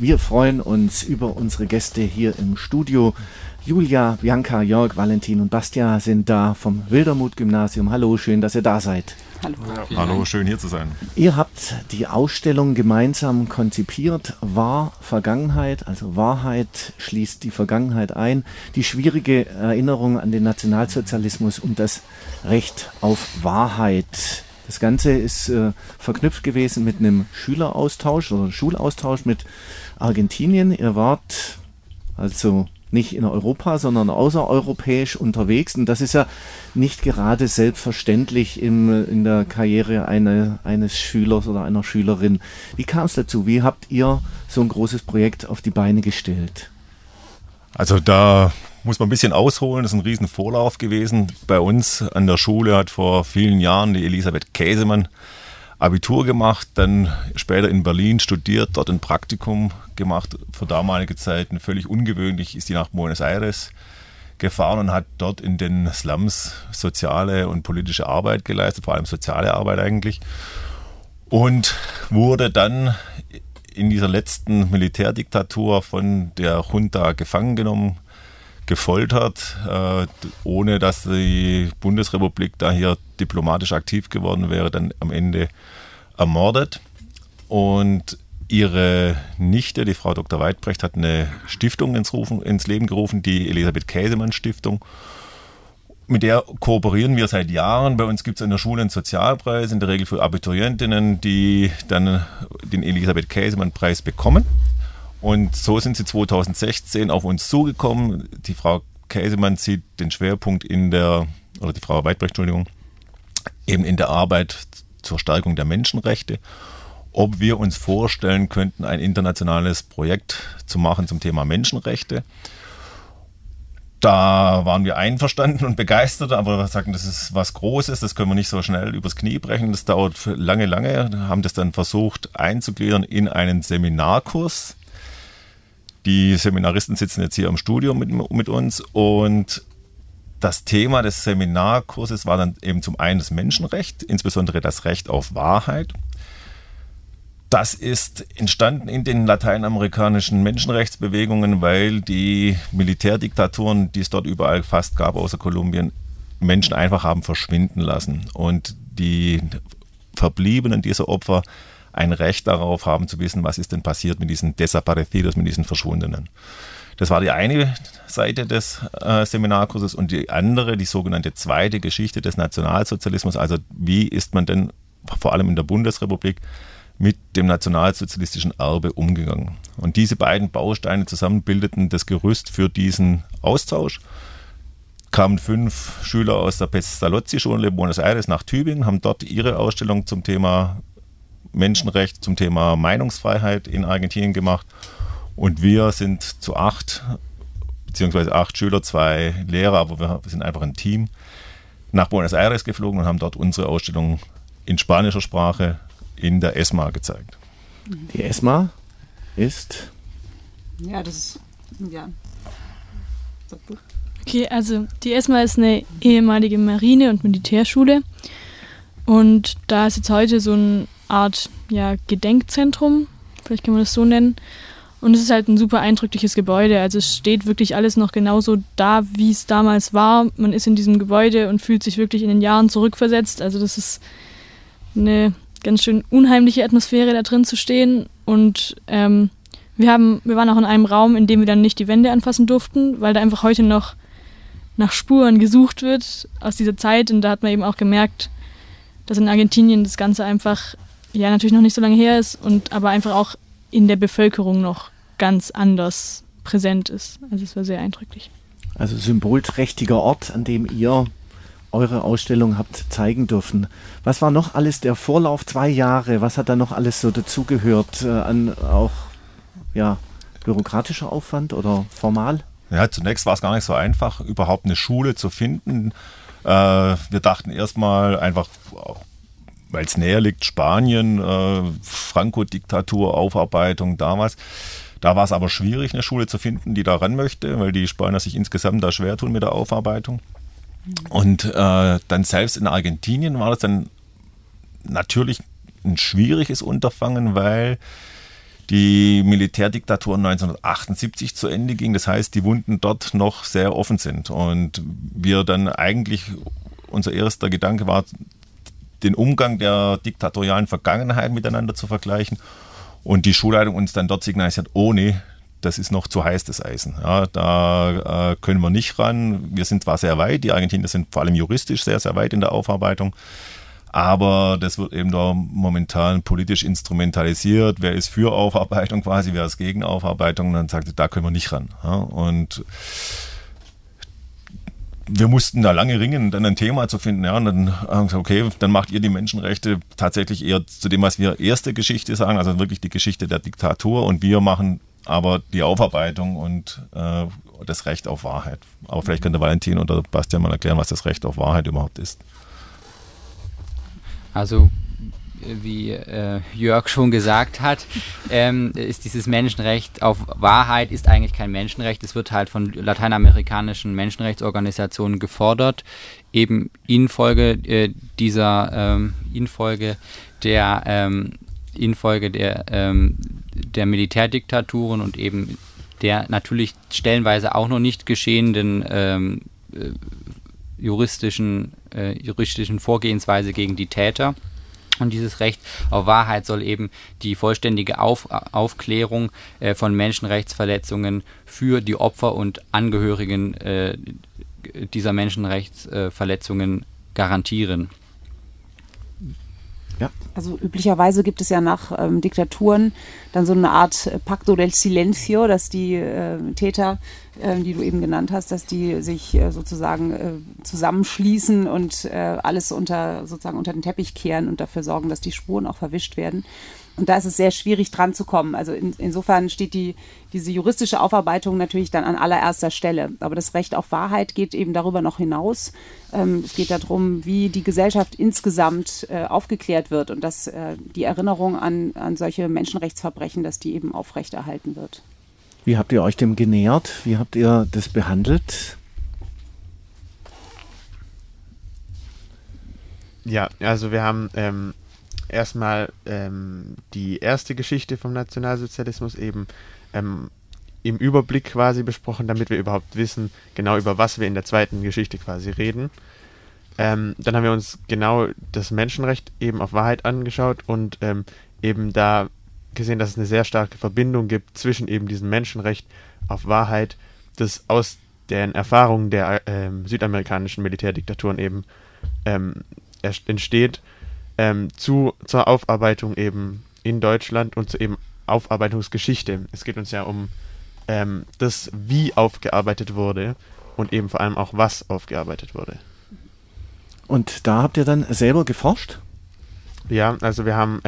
Wir freuen uns über unsere Gäste hier im Studio. Julia, Bianca, Jörg, Valentin und Bastian sind da vom Wildermuth-Gymnasium. Hallo, schön, dass ihr da seid. Hallo. Hallo, schön hier zu sein. Ihr habt die Ausstellung gemeinsam konzipiert. Vergangenheit, also Wahrheit schließt die Vergangenheit ein. Die schwierige Erinnerung an den Nationalsozialismus und das Recht auf Wahrheit. Das Ganze ist verknüpft gewesen mit einem Schüleraustausch oder Schulaustausch mit Argentinien. Ihr wart also nicht in Europa, sondern außereuropäisch unterwegs. Und das ist ja nicht gerade selbstverständlich in der Karriere eines Schülers oder einer Schülerin. Wie kam es dazu? Wie habt ihr so ein großes Projekt auf die Beine gestellt? Also da muss man ein bisschen ausholen. Das ist ein riesen Vorlauf gewesen. Bei uns an der Schule hat vor vielen Jahren die Elisabeth Käsemann Abitur gemacht, dann später in Berlin studiert, dort ein Praktikum gemacht. Für damalige Zeiten völlig ungewöhnlich ist sie nach Buenos Aires gefahren und hat dort in den Slums soziale und politische Arbeit geleistet, vor allem soziale Arbeit eigentlich. Und wurde dann in dieser letzten Militärdiktatur von der Junta gefangen genommen, gefoltert, ohne dass die Bundesrepublik da hier diplomatisch aktiv geworden wäre, dann am Ende ermordet. Und ihre Nichte, die Frau Dr. Weidbrecht, hat eine Stiftung ins Leben gerufen, die Elisabeth Käsemann Stiftung. Mit der kooperieren wir seit Jahren. Bei uns gibt es an der Schule einen Sozialpreis, in der Regel für Abiturientinnen, die dann den Elisabeth Käsemann Preis bekommen. Und so sind sie 2016 auf uns zugekommen. Die Frau Käsemann sieht den Schwerpunkt die Frau Weidbrecht, Entschuldigung, eben in der Arbeit zur Stärkung der Menschenrechte. Ob wir uns vorstellen könnten, ein internationales Projekt zu machen zum Thema Menschenrechte. Da waren wir einverstanden und begeistert, aber wir sagten, das ist was Großes, das können wir nicht so schnell übers Knie brechen. Das dauert lange, haben das dann versucht einzugliedern in einen Seminarkurs. Die Seminaristen sitzen jetzt hier im Studio mit uns und das Thema des Seminarkurses war dann eben zum einen das Menschenrecht, insbesondere das Recht auf Wahrheit. Das ist entstanden in den lateinamerikanischen Menschenrechtsbewegungen, weil die Militärdiktaturen, die es dort überall fast gab, außer Kolumbien, Menschen einfach haben verschwinden lassen. Und die Verbliebenen dieser Opfer ein Recht darauf haben zu wissen, was ist denn passiert mit diesen Desaparecidos, mit diesen Verschwundenen. Das war die eine Seite des Seminarkurses und die andere, die sogenannte zweite Geschichte des Nationalsozialismus, also wie ist man denn vor allem in der Bundesrepublik mit dem nationalsozialistischen Erbe umgegangen. Und diese beiden Bausteine zusammen bildeten das Gerüst für diesen Austausch. Kamen 5 Schüler aus der Pestalozzi-Schule in Buenos Aires nach Tübingen, haben dort ihre Ausstellung zum Thema Menschenrecht, zum Thema Meinungsfreiheit in Argentinien gemacht. Und wir sind zu 8, beziehungsweise 8 Schüler, 2 Lehrer, aber wir sind einfach ein Team, nach Buenos Aires geflogen und haben dort unsere Ausstellung in spanischer Sprache in der ESMA gezeigt. Die ESMA ist? Ja, das ist, ja. Okay, also die ESMA ist eine ehemalige Marine- und Militärschule und da ist jetzt heute so eine Art Gedenkzentrum, vielleicht kann man das so nennen. Und es ist halt ein super eindrückliches Gebäude, also es steht wirklich alles noch genauso da, wie es damals war. Man ist in diesem Gebäude und fühlt sich wirklich in den Jahren zurückversetzt, also das ist eine ganz schön unheimliche Atmosphäre, da drin zu stehen. Und wir waren auch in einem Raum, in dem wir dann nicht die Wände anfassen durften, weil da einfach heute noch nach Spuren gesucht wird aus dieser Zeit. Und da hat man eben auch gemerkt, dass in Argentinien das Ganze einfach, natürlich noch nicht so lange her ist, aber einfach auch in der Bevölkerung noch ganz anders präsent ist. Also es war sehr eindrücklich. Also symbolträchtiger Ort, an dem ihr eure Ausstellung habt zeigen dürfen. Was war noch alles der Vorlauf? 2 Jahre, was hat da noch alles so dazugehört? An auch bürokratischer Aufwand oder formal? Ja, zunächst war es gar nicht so einfach, überhaupt eine Schule zu finden. Wir dachten erstmal einfach, weil es näher liegt, Spanien, Franco-Diktatur, Aufarbeitung damals. Da war es aber schwierig, eine Schule zu finden, die da ran möchte, weil die Spanier sich insgesamt da schwer tun mit der Aufarbeitung. Und dann selbst in Argentinien war das dann natürlich ein schwieriges Unterfangen, weil die Militärdiktatur 1978 zu Ende ging. Das heißt, die Wunden dort noch sehr offen sind. Und wir dann eigentlich, unser erster Gedanke war, den Umgang der diktatorialen Vergangenheit miteinander zu vergleichen. Und die Schulleitung uns dann dort signalisiert, oh nee, das ist noch zu heiß, das Eisen. Ja, da können wir nicht ran. Wir sind zwar sehr weit, die Argentinier sind vor allem juristisch sehr, sehr weit in der Aufarbeitung. Aber das wird eben da momentan politisch instrumentalisiert. Wer ist für Aufarbeitung quasi, wer ist gegen Aufarbeitung? Und dann sagt er, da können wir nicht ran. Ja, und wir mussten da lange ringen, dann ein Thema zu finden. Ja, und dann haben wir gesagt, okay, dann macht ihr die Menschenrechte tatsächlich eher zu dem, was wir erste Geschichte sagen, also wirklich die Geschichte der Diktatur. Und wir machen aber die Aufarbeitung und das Recht auf Wahrheit. Aber vielleicht könnte Valentin oder Bastian mal erklären, was das Recht auf Wahrheit überhaupt ist. Also wie Jörg schon gesagt hat, ist dieses Menschenrecht auf Wahrheit ist eigentlich kein Menschenrecht. Es wird halt von lateinamerikanischen Menschenrechtsorganisationen gefordert, eben infolge der Militärdiktaturen und eben der natürlich stellenweise auch noch nicht geschehenen juristischen Vorgehensweise gegen die Täter. Und dieses Recht auf Wahrheit soll eben die vollständige Aufklärung von Menschenrechtsverletzungen für die Opfer und Angehörigen dieser Menschenrechtsverletzungen garantieren. Ja. Also üblicherweise gibt es ja nach Diktaturen dann so eine Art Pacto del Silencio, dass die Täter, die du eben genannt hast, dass die sich sozusagen zusammenschließen und alles unter den Teppich kehren und dafür sorgen, dass die Spuren auch verwischt werden. Und da ist es sehr schwierig dran zu kommen. Also insofern steht diese juristische Aufarbeitung natürlich dann an allererster Stelle. Aber das Recht auf Wahrheit geht eben darüber noch hinaus. Es geht darum, wie die Gesellschaft insgesamt aufgeklärt wird und dass die Erinnerung an solche Menschenrechtsverbrechen, dass die eben aufrechterhalten wird. Wie habt ihr euch dem genähert? Wie habt ihr das behandelt? Ja, also wir haben erstmal die erste Geschichte vom Nationalsozialismus eben im Überblick quasi besprochen, damit wir überhaupt wissen, genau über was wir in der zweiten Geschichte quasi reden. Dann haben wir uns genau das Menschenrecht eben auf Wahrheit angeschaut und eben da gesehen, dass es eine sehr starke Verbindung gibt zwischen eben diesem Menschenrecht auf Wahrheit, das aus den Erfahrungen der südamerikanischen Militärdiktaturen eben entsteht, zur Aufarbeitung eben in Deutschland und zur eben Aufarbeitungsgeschichte. Es geht uns ja um das, wie aufgearbeitet wurde und eben vor allem auch, was aufgearbeitet wurde. Und da habt ihr dann selber geforscht? Ja, also wir haben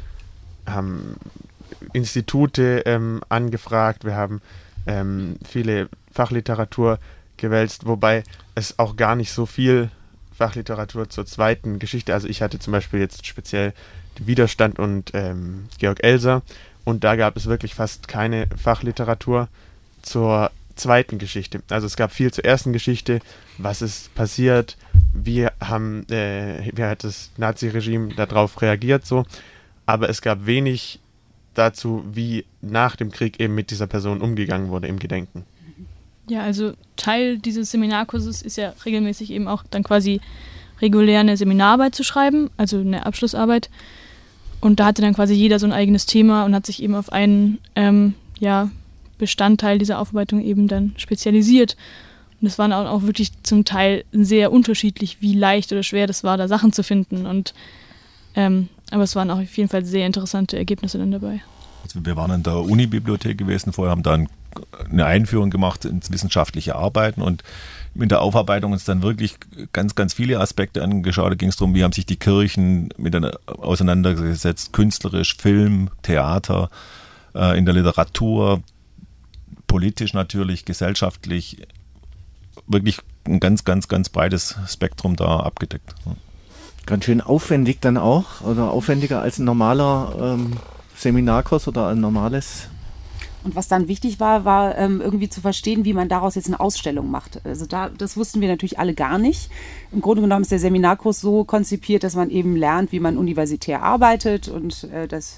Institute angefragt, wir haben viele Fachliteratur gewälzt, wobei es auch gar nicht so viel Fachliteratur zur zweiten Geschichte, also ich hatte zum Beispiel jetzt speziell Widerstand und Georg Elser und da gab es wirklich fast keine Fachliteratur zur zweiten Geschichte. Also es gab viel zur ersten Geschichte, was ist passiert, wie hat das Nazi-Regime darauf reagiert so, aber es gab wenig dazu, wie nach dem Krieg eben mit dieser Person umgegangen wurde im Gedenken. Ja, also Teil dieses Seminarkurses ist ja regelmäßig eben auch dann quasi regulär eine Seminararbeit zu schreiben, also eine Abschlussarbeit. Und da hatte dann quasi jeder so ein eigenes Thema und hat sich eben auf einen Bestandteil dieser Aufarbeitung eben dann spezialisiert. Und es waren auch wirklich zum Teil sehr unterschiedlich, wie leicht oder schwer das war, da Sachen zu finden. Und aber es waren auch auf jeden Fall sehr interessante Ergebnisse dann dabei. Also wir waren in der Uni-Bibliothek gewesen vorher, haben dann eine Einführung gemacht ins wissenschaftliche Arbeiten und mit der Aufarbeitung uns dann wirklich ganz, ganz viele Aspekte angeschaut. Da ging es darum, wie haben sich die Kirchen miteinander auseinandergesetzt, künstlerisch, Film, Theater, in der Literatur, politisch natürlich, gesellschaftlich, wirklich ein ganz, ganz, ganz breites Spektrum da abgedeckt. Ganz schön aufwendig dann auch, oder aufwendiger als ein normaler Seminarkurs oder ein normales. Und was dann wichtig war irgendwie zu verstehen, wie man daraus jetzt eine Ausstellung macht. Also das wussten wir natürlich alle gar nicht. Im Grunde genommen ist der Seminarkurs so konzipiert, dass man eben lernt, wie man universitär arbeitet und dass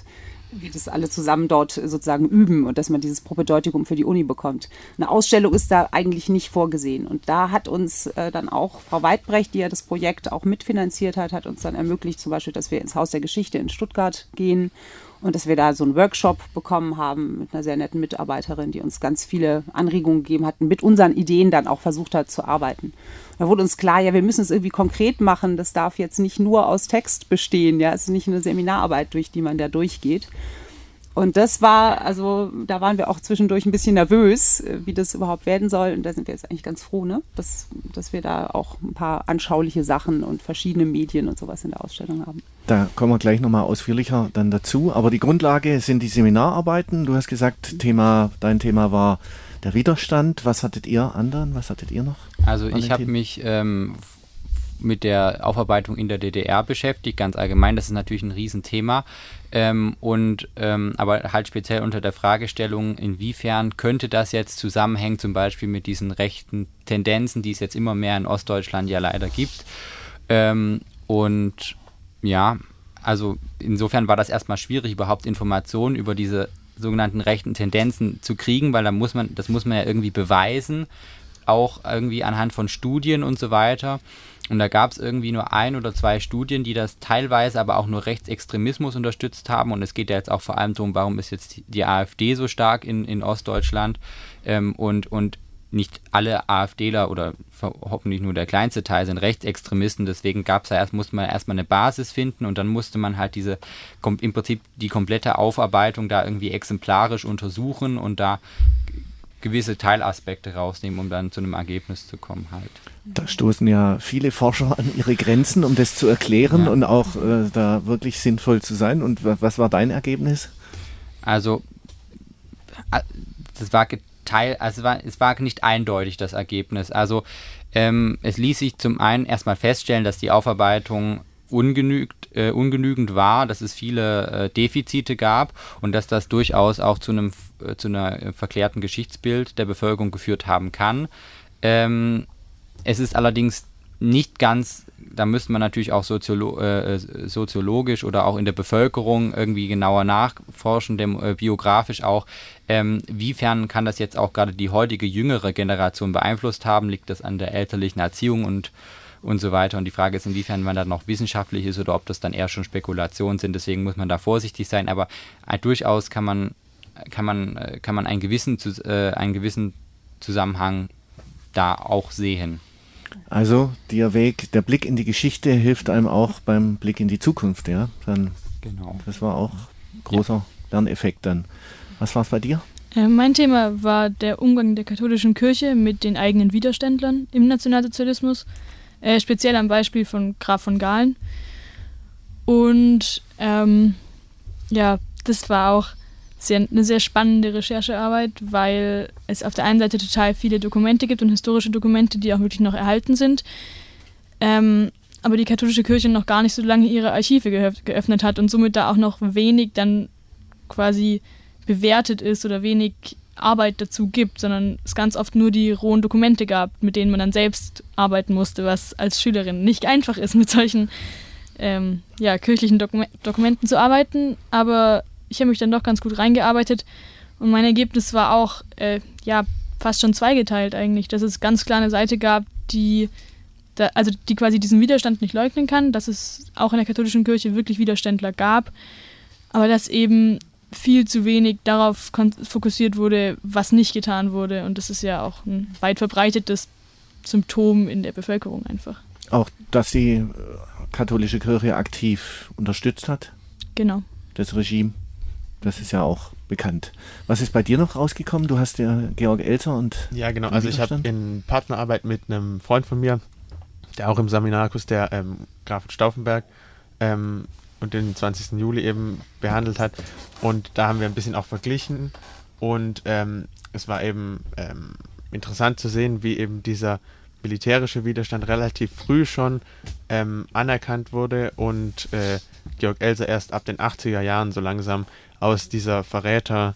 wir das alle zusammen dort sozusagen üben und dass man dieses Propädeutikum für die Uni bekommt. Eine Ausstellung ist da eigentlich nicht vorgesehen. Und da hat uns dann auch Frau Weidbrecht, die ja das Projekt auch mitfinanziert hat uns dann ermöglicht, zum Beispiel, dass wir ins Haus der Geschichte in Stuttgart gehen und dass wir da so einen Workshop bekommen haben mit einer sehr netten Mitarbeiterin, die uns ganz viele Anregungen gegeben hat und mit unseren Ideen dann auch versucht hat zu arbeiten. Da wurde uns klar, ja, wir müssen es irgendwie konkret machen. Das darf jetzt nicht nur aus Text bestehen. Ja, es ist nicht eine Seminararbeit, durch die man da durchgeht. Und das war, also da waren wir auch zwischendurch ein bisschen nervös, wie das überhaupt werden soll. Und da sind wir jetzt eigentlich ganz froh, ne? dass wir da auch ein paar anschauliche Sachen und verschiedene Medien und sowas in der Ausstellung haben. Da kommen wir gleich nochmal ausführlicher dann dazu. Aber die Grundlage sind die Seminararbeiten. Du hast gesagt, dein Thema war der Widerstand. Was hattet ihr anderen? Was hattet ihr noch? Also ich habe mich mit der Aufarbeitung in der DDR beschäftigt, ganz allgemein. Das ist natürlich ein Riesenthema. Aber halt speziell unter der Fragestellung, inwiefern könnte das jetzt zusammenhängen, zum Beispiel mit diesen rechten Tendenzen, die es jetzt immer mehr in Ostdeutschland ja leider gibt. Also insofern war das erstmal schwierig, überhaupt Informationen über diese sogenannten rechten Tendenzen zu kriegen, weil das muss man ja irgendwie beweisen, auch irgendwie anhand von Studien und so weiter. Und da gab es irgendwie nur 1 oder 2 Studien, die das teilweise aber auch nur Rechtsextremismus unterstützt haben. Und es geht ja jetzt auch vor allem darum, warum ist jetzt die AfD so stark in Ostdeutschland und nicht alle AfDler oder hoffentlich nur der kleinste Teil sind Rechtsextremisten. Deswegen musste man erstmal eine Basis finden und dann musste man halt im Prinzip die komplette Aufarbeitung da irgendwie exemplarisch untersuchen und da gewisse Teilaspekte rausnehmen, um dann zu einem Ergebnis zu kommen halt. Da stoßen ja viele Forscher an ihre Grenzen, um das zu erklären und auch da wirklich sinnvoll zu sein. Und was war dein Ergebnis? Also, es war nicht eindeutig, das Ergebnis. Also, es ließ sich zum einen erstmal feststellen, dass die Aufarbeitung ungenügend war, dass es viele Defizite gab und dass das durchaus auch zu einer verklärten Geschichtsbild der Bevölkerung geführt haben kann. Es ist allerdings nicht ganz, da müsste man natürlich auch soziologisch oder auch in der Bevölkerung irgendwie genauer nachforschen, biografisch auch, wiefern kann das jetzt auch gerade die heutige jüngere Generation beeinflusst haben, liegt das an der elterlichen Erziehung und so weiter. Und die Frage ist, inwiefern man da noch wissenschaftlich ist oder ob das dann eher schon Spekulationen sind. Deswegen muss man da vorsichtig sein. Aber durchaus kann man einen gewissen Zusammenhang da auch sehen. Also der Blick in die Geschichte hilft einem auch beim Blick in die Zukunft, ja? Genau. Das war auch ein großer Lerneffekt dann. Was war es bei dir? Mein Thema war der Umgang der katholischen Kirche mit den eigenen Widerständlern im Nationalsozialismus. Speziell am Beispiel von Graf von Galen. Und das war auch eine sehr spannende Recherchearbeit, weil es auf der einen Seite total viele Dokumente gibt und historische Dokumente, die auch wirklich noch erhalten sind. Aber die katholische Kirche noch gar nicht so lange ihre Archive geöffnet hat und somit da auch noch wenig dann quasi bewertet ist oder wenig Arbeit dazu gibt, sondern es ganz oft nur die rohen Dokumente gab, mit denen man dann selbst arbeiten musste, was als Schülerin nicht einfach ist, mit solchen kirchlichen Dokumenten zu arbeiten. Aber ich habe mich dann doch ganz gut reingearbeitet und mein Ergebnis war auch fast schon zweigeteilt eigentlich, dass es ganz klar eine Seite gab, die quasi diesen Widerstand nicht leugnen kann, dass es auch in der katholischen Kirche wirklich Widerständler gab, aber dass eben viel zu wenig darauf fokussiert wurde, was nicht getan wurde. Und das ist ja auch ein weit verbreitetes Symptom in der Bevölkerung einfach. Auch, dass die katholische Kirche aktiv unterstützt hat? Genau. Das Regime, das ist ja auch bekannt. Was ist bei dir noch rausgekommen? Du hast ja Georg Elser und... Ja, genau. Also ich habe in Partnerarbeit mit einem Freund von mir, der auch im Seminarkurs der Graf Stauffenberg und den 20. Juli eben behandelt hat. Und da haben wir ein bisschen auch verglichen. Und es war eben interessant zu sehen, wie eben dieser militärische Widerstand relativ früh schon anerkannt wurde und Georg Elser erst ab den 80er Jahren so langsam aus dieser Verräterrolle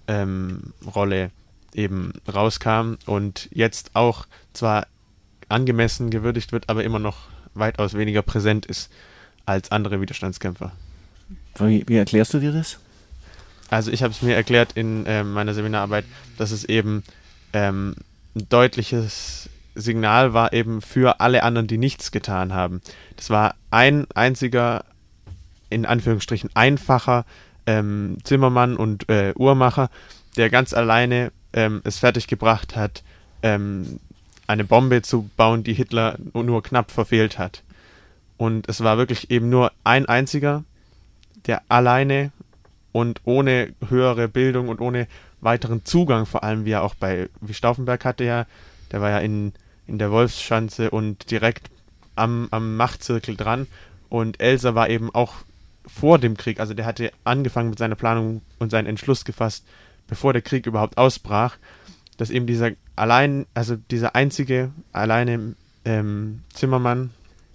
eben rauskam und jetzt auch zwar angemessen gewürdigt wird, aber immer noch weitaus weniger präsent ist als andere Widerstandskämpfer. Wie erklärst du dir das? Also ich habe es mir erklärt in meiner Seminararbeit, dass es eben ein deutliches Signal war eben für alle anderen, die nichts getan haben. Das war ein einziger, in Anführungsstrichen einfacher Zimmermann und Uhrmacher, der ganz alleine es fertiggebracht hat, eine Bombe zu bauen, die Hitler nur knapp verfehlt hat. Und es war wirklich eben nur ein einziger, der alleine und ohne höhere Bildung und ohne weiteren Zugang, vor allem wie Stauffenberg hatte ja, der war ja in der Wolfschanze und direkt am Machtzirkel dran, und Elser war eben auch vor dem Krieg, also der hatte angefangen mit seiner Planung und seinen Entschluss gefasst, bevor der Krieg überhaupt ausbrach, dass eben dieser einzige alleine Zimmermann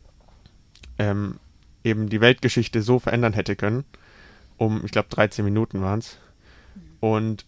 eben die Weltgeschichte so verändern hätte können. Ich glaube 13 Minuten waren es. Und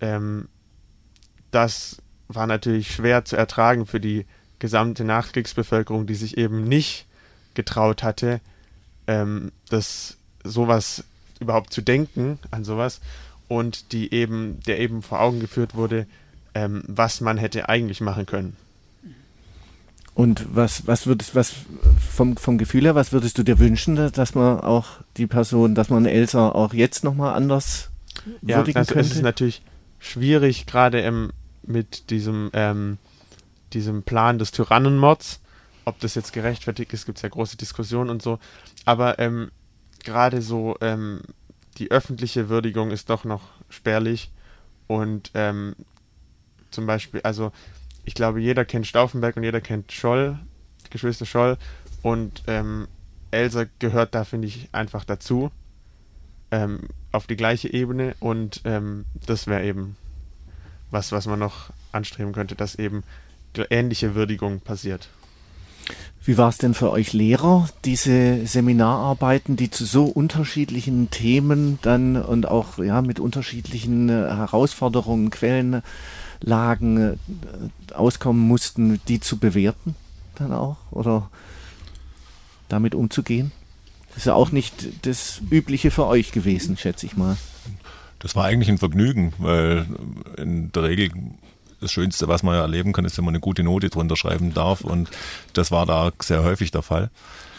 das war natürlich schwer zu ertragen für die gesamte Nachkriegsbevölkerung, die sich eben nicht getraut hatte, das sowas überhaupt zu denken, an sowas, und der eben vor Augen geführt wurde, was man hätte eigentlich machen können. Und was vom Gefühl her, was würdest du dir wünschen, dass man auch dass man Elsa auch jetzt nochmal anders würdigen könnte? Es ist natürlich schwierig, gerade mit diesem Plan des Tyrannenmords, ob das jetzt gerechtfertigt ist, gibt es ja große Diskussionen und so, aber gerade so die öffentliche Würdigung ist doch noch spärlich, und zum Beispiel, also ich glaube, jeder kennt Stauffenberg und jeder kennt Scholl, Geschwister Scholl, und Elsa gehört da, finde ich, einfach dazu, auf die gleiche Ebene, und das wäre eben was man noch anstreben könnte, dass eben ähnliche Würdigung passiert. Wie war es denn für euch Lehrer, diese Seminararbeiten, die zu so unterschiedlichen Themen dann und auch mit unterschiedlichen Herausforderungen, Quellenlagen auskommen mussten, die zu bewerten dann auch oder damit umzugehen? Das ist ja auch nicht das Übliche für euch gewesen, schätze ich mal. Das war eigentlich ein Vergnügen, weil in der Regel das Schönste, was man ja erleben kann, ist, wenn man eine gute Note drunter schreiben darf, und das war da sehr häufig der Fall.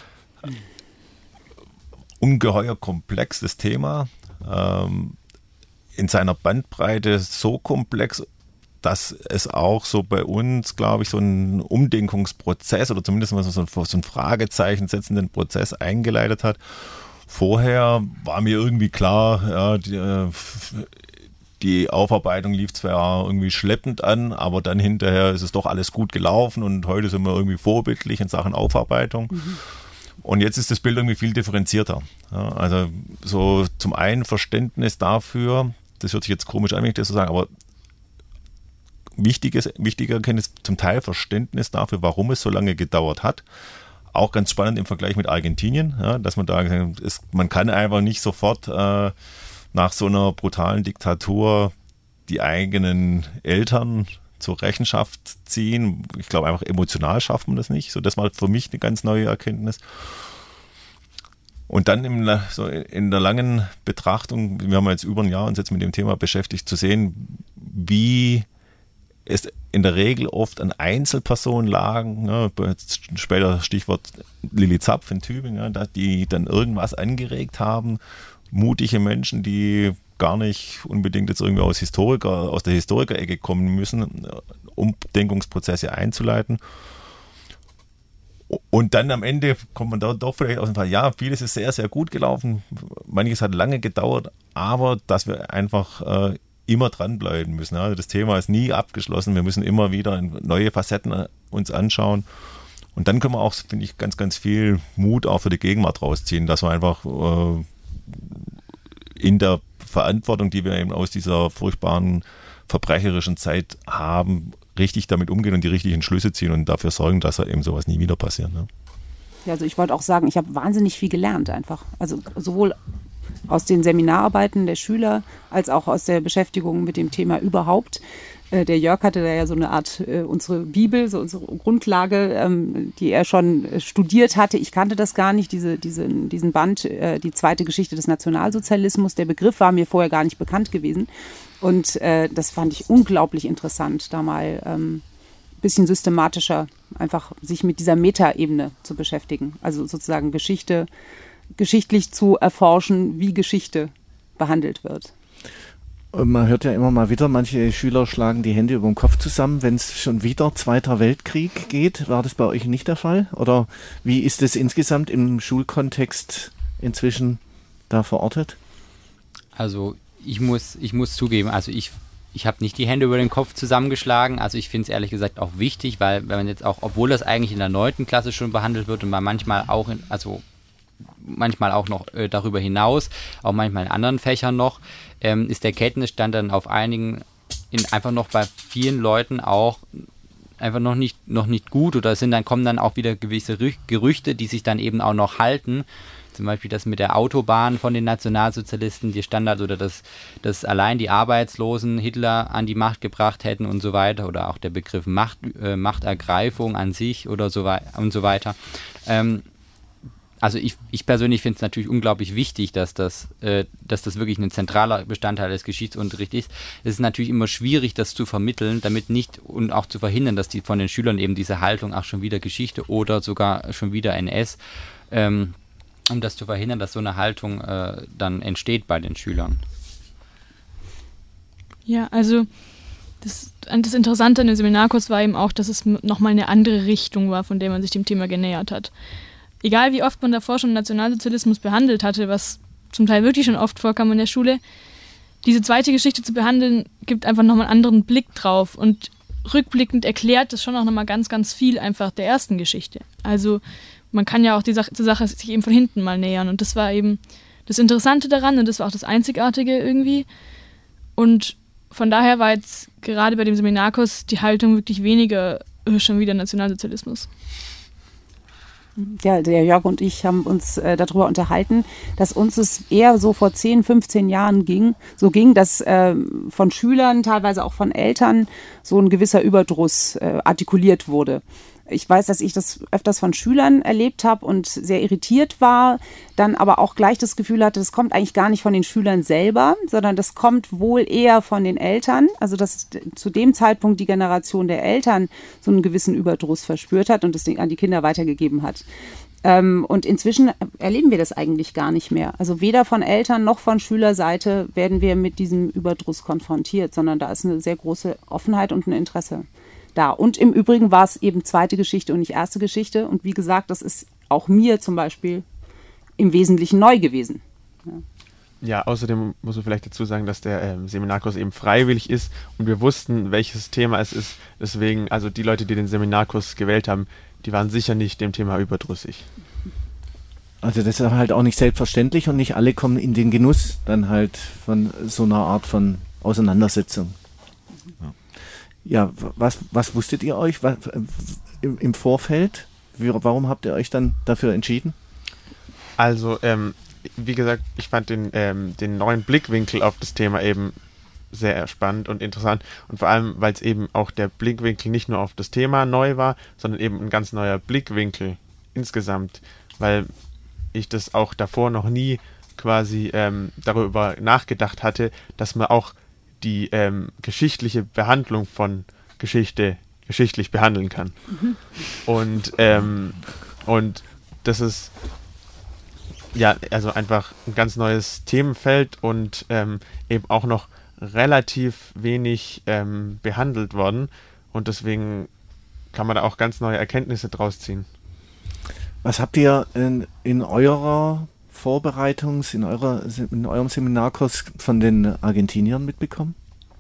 Ungeheuer komplexes Thema, in seiner Bandbreite so komplex, dass es auch so bei uns, glaube ich, so einen Umdenkungsprozess oder zumindest mal so ein Fragezeichen setzenden Prozess eingeleitet hat. Vorher war mir irgendwie klar, die Aufarbeitung lief zwar irgendwie schleppend an, aber dann hinterher ist es doch alles gut gelaufen, und heute sind wir irgendwie vorbildlich in Sachen Aufarbeitung. Mhm. Und jetzt ist das Bild irgendwie viel differenzierter. Ja, also so zum einen Verständnis dafür, das hört sich jetzt komisch an, wenn ich das so sage, aber wichtiger Erkenntnis, zum Teil Verständnis dafür, warum es so lange gedauert hat. Auch ganz spannend im Vergleich mit Argentinien, ja, dass man da gesagt hat, man kann einfach nicht sofort nach so einer brutalen Diktatur die eigenen Eltern zur Rechenschaft ziehen. Ich glaube, einfach emotional schafft man das nicht. So, das war für mich eine ganz neue Erkenntnis. Und dann in der langen Betrachtung, wir haben jetzt über ein Jahr uns jetzt mit dem Thema beschäftigt, zu sehen, wie es in der Regel oft an Einzelpersonen lagen, später Stichwort Lilly Zapf in Tübingen, die dann irgendwas angeregt haben, mutige Menschen, die gar nicht unbedingt jetzt irgendwie aus der Historiker-Ecke kommen müssen, Umdenkungsprozesse einzuleiten. Und dann am Ende kommt man da doch vielleicht aus dem Fall, ja, vieles ist sehr, sehr gut gelaufen, manches hat lange gedauert, aber dass wir einfach immer dranbleiben müssen. Also das Thema ist nie abgeschlossen, wir müssen immer wieder neue Facetten uns anschauen. Und dann können wir auch, finde ich, ganz, ganz viel Mut auch für die Gegenwart rausziehen, dass wir einfach in der Verantwortung, die wir eben aus dieser furchtbaren verbrecherischen Zeit haben, richtig damit umgehen und die richtigen Schlüsse ziehen und dafür sorgen, dass eben sowas nie wieder passiert. Ne? Ja, also ich wollte auch sagen, ich habe wahnsinnig viel gelernt einfach. Also sowohl aus den Seminararbeiten der Schüler als auch aus der Beschäftigung mit dem Thema überhaupt. Der Jörg hatte da ja so eine Art unsere Bibel, so unsere Grundlage, die er schon studiert hatte. Ich kannte das gar nicht, diesen Band, die zweite Geschichte des Nationalsozialismus. Der Begriff war mir vorher gar nicht bekannt gewesen. Und das fand ich unglaublich interessant, da mal ein bisschen systematischer einfach sich mit dieser Metaebene zu beschäftigen. Also sozusagen geschichtlich zu erforschen, wie Geschichte behandelt wird. Man hört ja immer mal wieder, manche Schüler schlagen die Hände über den Kopf zusammen, wenn es schon wieder Zweiter Weltkrieg geht. War das bei euch nicht der Fall? Oder wie ist es insgesamt im Schulkontext inzwischen da verortet? Also ich muss zugeben, also ich habe nicht die Hände über den Kopf zusammengeschlagen. Also ich finde es ehrlich gesagt auch wichtig, weil wenn man jetzt auch, obwohl das eigentlich in der 9. Klasse schon behandelt wird und man manchmal auch noch darüber hinaus, auch manchmal in anderen Fächern noch, ist der Kenntnisstand dann auf einigen, einfach noch bei vielen Leuten auch einfach noch nicht gut oder kommen dann auch wieder gewisse Gerüchte, die sich dann eben auch noch halten. Zum Beispiel das mit der Autobahn von den Nationalsozialisten, die Standard oder dass allein die Arbeitslosen Hitler an die Macht gebracht hätten und so weiter oder auch der Begriff Machtergreifung an sich oder so und so weiter. Also ich persönlich finde es natürlich unglaublich wichtig, dass das wirklich ein zentraler Bestandteil des Geschichtsunterrichts ist. Es ist natürlich immer schwierig, das zu vermitteln, damit nicht und auch zu verhindern, dass die von den Schülern eben diese Haltung, ach schon wieder Geschichte oder sogar schon wieder NS, um das zu verhindern, dass so eine Haltung dann entsteht bei den Schülern. Ja, also das Interessante an dem Seminarkurs war eben auch, dass es nochmal eine andere Richtung war, von der man sich dem Thema genähert hat. Egal wie oft man davor schon Nationalsozialismus behandelt hatte, was zum Teil wirklich schon oft vorkam in der Schule, diese zweite Geschichte zu behandeln, gibt einfach nochmal einen anderen Blick drauf und rückblickend erklärt das schon auch nochmal ganz, ganz viel einfach der ersten Geschichte. Also man kann ja auch zur Sache sich eben von hinten mal nähern und das war eben das Interessante daran und das war auch das Einzigartige irgendwie und von daher war jetzt gerade bei dem Seminarkurs die Haltung wirklich weniger schon wieder Nationalsozialismus. Ja, der Jörg und ich haben uns darüber unterhalten, dass uns es eher so vor 10, 15 Jahren ging, dass von Schülern, teilweise auch von Eltern, so ein gewisser Überdruss artikuliert wurde. Ich weiß, dass ich das öfters von Schülern erlebt habe und sehr irritiert war, dann aber auch gleich das Gefühl hatte, das kommt eigentlich gar nicht von den Schülern selber, sondern das kommt wohl eher von den Eltern. Also dass zu dem Zeitpunkt die Generation der Eltern so einen gewissen Überdruss verspürt hat und das Ding an die Kinder weitergegeben hat. Und inzwischen erleben wir das eigentlich gar nicht mehr. Also weder von Eltern noch von Schülerseite werden wir mit diesem Überdruss konfrontiert, sondern da ist eine sehr große Offenheit und ein Interesse da. Und im Übrigen war es eben zweite Geschichte und nicht erste Geschichte. Und wie gesagt, das ist auch mir zum Beispiel im Wesentlichen neu gewesen. Ja, außerdem muss man vielleicht dazu sagen, dass der Seminarkurs eben freiwillig ist und wir wussten, welches Thema es ist. Deswegen, also die Leute, die den Seminarkurs gewählt haben, die waren sicher nicht dem Thema überdrüssig. Also das ist halt auch nicht selbstverständlich und nicht alle kommen in den Genuss dann halt von so einer Art von Auseinandersetzung. Ja, was wusstet ihr euch im Vorfeld? Warum habt ihr euch dann dafür entschieden? Also, wie gesagt, ich fand den neuen Blickwinkel auf das Thema eben sehr spannend und interessant. Und vor allem, weil es eben auch der Blickwinkel nicht nur auf das Thema neu war, sondern eben ein ganz neuer Blickwinkel insgesamt. Weil ich das auch davor noch nie quasi darüber nachgedacht hatte, dass man auch die geschichtliche Behandlung von Geschichte geschichtlich behandeln kann. Und das ist ja also einfach ein ganz neues Themenfeld und eben auch noch relativ wenig behandelt worden und deswegen kann man da auch ganz neue Erkenntnisse draus ziehen. Was habt ihr in eurer Vorbereitung, in eurem Seminarkurs von den Argentiniern mitbekommen?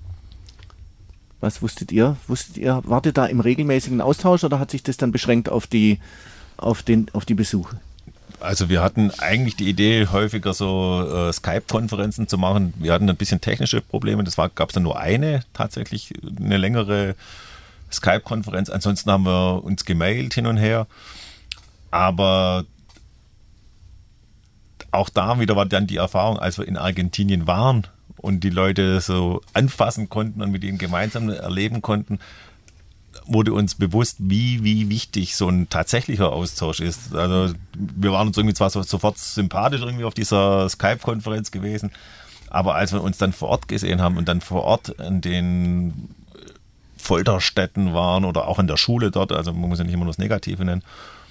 Was wusstet ihr? Wart ihr da im regelmäßigen Austausch oder hat sich das dann beschränkt auf die Besuche? Also wir hatten eigentlich die Idee, häufiger so Skype-Konferenzen zu machen. Wir hatten ein bisschen technische Probleme. Gab es dann nur eine längere Skype-Konferenz. Ansonsten haben wir uns gemailt hin und her. Aber auch da wieder war dann die Erfahrung, als wir in Argentinien waren und die Leute so anfassen konnten und mit ihnen gemeinsam erleben konnten, wurde uns bewusst, wie wichtig so ein tatsächlicher Austausch ist. Also wir waren uns irgendwie zwar sofort sympathisch irgendwie auf dieser Skype-Konferenz gewesen, aber als wir uns dann vor Ort gesehen haben und dann vor Ort in den Folterstätten waren oder auch in der Schule dort, also man muss ja nicht immer nur das Negative nennen,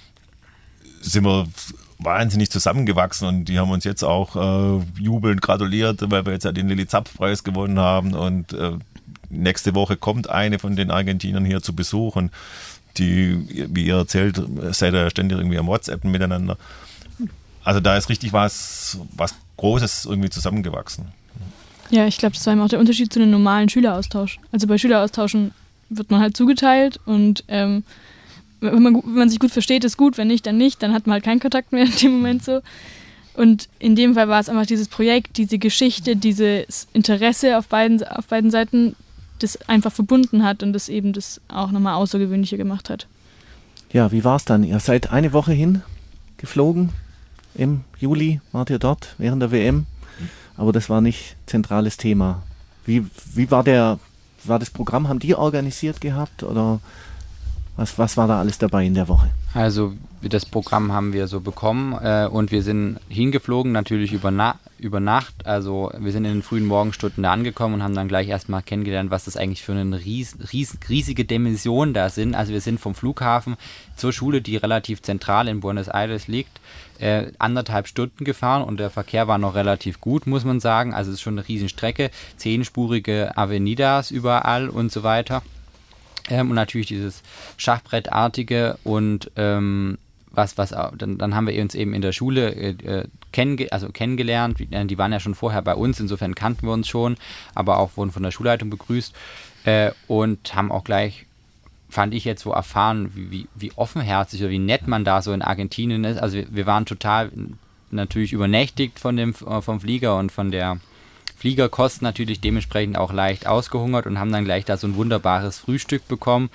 sind wir wahnsinnig zusammengewachsen und die haben uns jetzt auch jubelnd gratuliert, weil wir jetzt ja den Lilly-Zapf-Preis gewonnen haben und nächste Woche kommt eine von den Argentinern hier zu Besuch und die, wie ihr erzählt, seid ihr ständig irgendwie am WhatsApp miteinander. Also da ist richtig was Großes irgendwie zusammengewachsen. Ja, ich glaube, das war eben auch der Unterschied zu einem normalen Schüleraustausch. Also bei Schüleraustauschen wird man halt zugeteilt und wenn man sich gut versteht, ist gut, wenn nicht, dann nicht, dann hat man halt keinen Kontakt mehr in dem Moment so. Und in dem Fall war es einfach dieses Projekt, diese Geschichte, dieses Interesse auf beiden Seiten, das einfach verbunden hat und das eben das auch nochmal außergewöhnlicher gemacht hat. Ja, wie war es dann? Ihr seid eine Woche hingeflogen, im Juli wart ihr dort während der WM, aber das war nicht zentrales Thema. Wie war das Programm? Haben die organisiert gehabt oder was war da alles dabei in der Woche? Also das Programm haben wir so bekommen und wir sind hingeflogen, natürlich über Nacht. Also wir sind in den frühen Morgenstunden da angekommen und haben dann gleich erstmal kennengelernt, was das eigentlich für eine riesige Dimension da sind. Also wir sind vom Flughafen zur Schule, die relativ zentral in Buenos Aires liegt, 1,5 Stunden gefahren und der Verkehr war noch relativ gut, muss man sagen. Also es ist schon eine Riesenstrecke, 10-spurige Avenidas überall und so weiter. Und natürlich dieses Schachbrettartige und dann haben wir uns eben in der Schule kennengelernt. Die waren ja schon vorher bei uns, insofern kannten wir uns schon, aber auch wurden von der Schulleitung begrüßt und haben auch gleich, fand ich jetzt so erfahren, wie offenherzig oder wie nett man da so in Argentinien ist. Also wir waren total natürlich übernächtigt vom Flieger und von der Fliegerkosten natürlich dementsprechend auch leicht ausgehungert und haben dann gleich da so ein wunderbares Frühstück bekommen.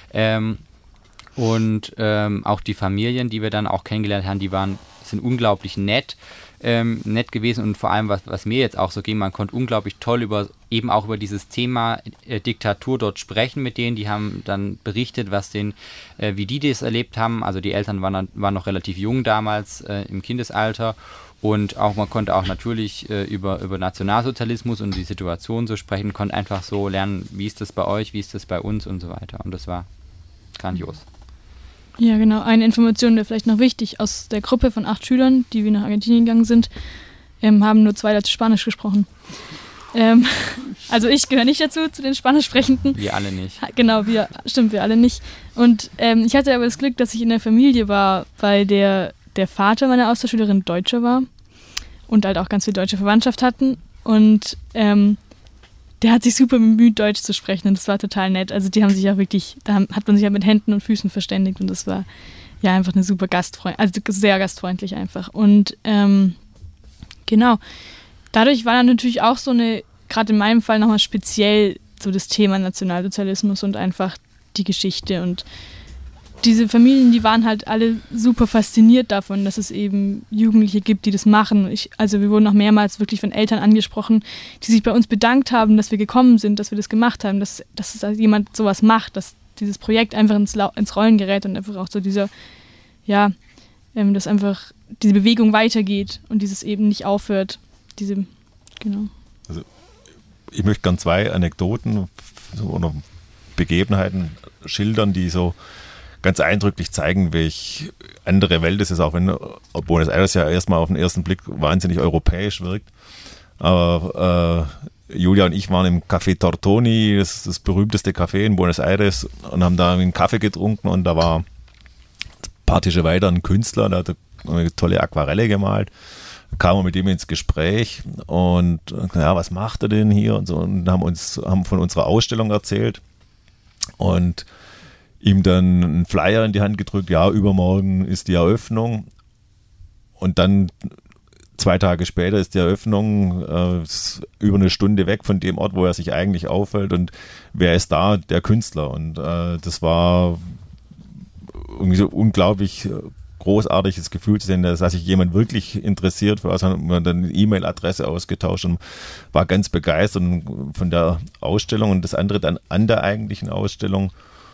Auch die Familien, die wir dann auch kennengelernt haben, sind unglaublich nett gewesen und vor allem, was mir jetzt auch so ging, man konnte unglaublich toll über dieses Thema Diktatur dort sprechen mit denen, die haben dann berichtet, wie die das erlebt haben, also die Eltern waren noch relativ jung damals im Kindesalter und auch man konnte auch natürlich über Nationalsozialismus und die Situation so sprechen, konnte einfach so lernen, wie ist das bei euch, wie ist das bei uns und so weiter und das war grandios. Ja, genau. Eine Information wäre vielleicht noch wichtig. Aus der Gruppe von 8 Schülern, die wir nach Argentinien gegangen sind, haben nur 2 Leute Spanisch gesprochen. Also ich gehöre nicht dazu, zu den Spanischsprechenden. Wir alle nicht. Genau, wir alle nicht. Und ich hatte aber das Glück, dass ich in der Familie war, weil der Vater meiner Austauschschülerin Deutscher war und halt auch ganz viel deutsche Verwandtschaft hatten. Und der hat sich super bemüht, Deutsch zu sprechen und das war total nett. Also die haben sich auch wirklich, da hat man sich ja mit Händen und Füßen verständigt und das war ja einfach eine super sehr gastfreundlich einfach. Und genau, dadurch war dann natürlich auch so gerade in meinem Fall nochmal speziell so das Thema Nationalsozialismus und einfach die Geschichte und diese Familien, die waren halt alle super fasziniert davon, dass es eben Jugendliche gibt, die das machen. Also wir wurden auch mehrmals wirklich von Eltern angesprochen, die sich bei uns bedankt haben, dass wir gekommen sind, dass wir das gemacht haben, dass jemand sowas macht, dass dieses Projekt einfach ins Rollen gerät und einfach auch so dass einfach diese Bewegung weitergeht und dieses eben nicht aufhört. Genau. Also ich möchte gerne 2 Anekdoten oder Begebenheiten schildern, die so ganz eindrücklich zeigen, welche andere Welt es ist, auch wenn Buenos Aires ja erstmal auf den ersten Blick wahnsinnig europäisch wirkt. Aber Julia und ich waren im Café Tortoni, das berühmteste Café in Buenos Aires, und haben da einen Kaffee getrunken und da war ein paar Tische weiter ein Künstler, der hat eine tolle Aquarelle gemalt. Da kamen wir mit ihm ins Gespräch und was macht er denn hier und so, und haben von unserer Ausstellung erzählt und ihm dann einen Flyer in die Hand gedrückt, ja, übermorgen ist die Eröffnung und dann 2 Tage später ist die Eröffnung, über eine Stunde weg von dem Ort, wo er sich eigentlich aufhält und wer ist da? Der Künstler und das war irgendwie so unglaublich großartiges Gefühl zu sehen, dass sich jemand wirklich interessiert für was, haben wir dann eine E-Mail-Adresse ausgetauscht und war ganz begeistert von der Ausstellung. Und das andere dann an der eigentlichen Ausstellung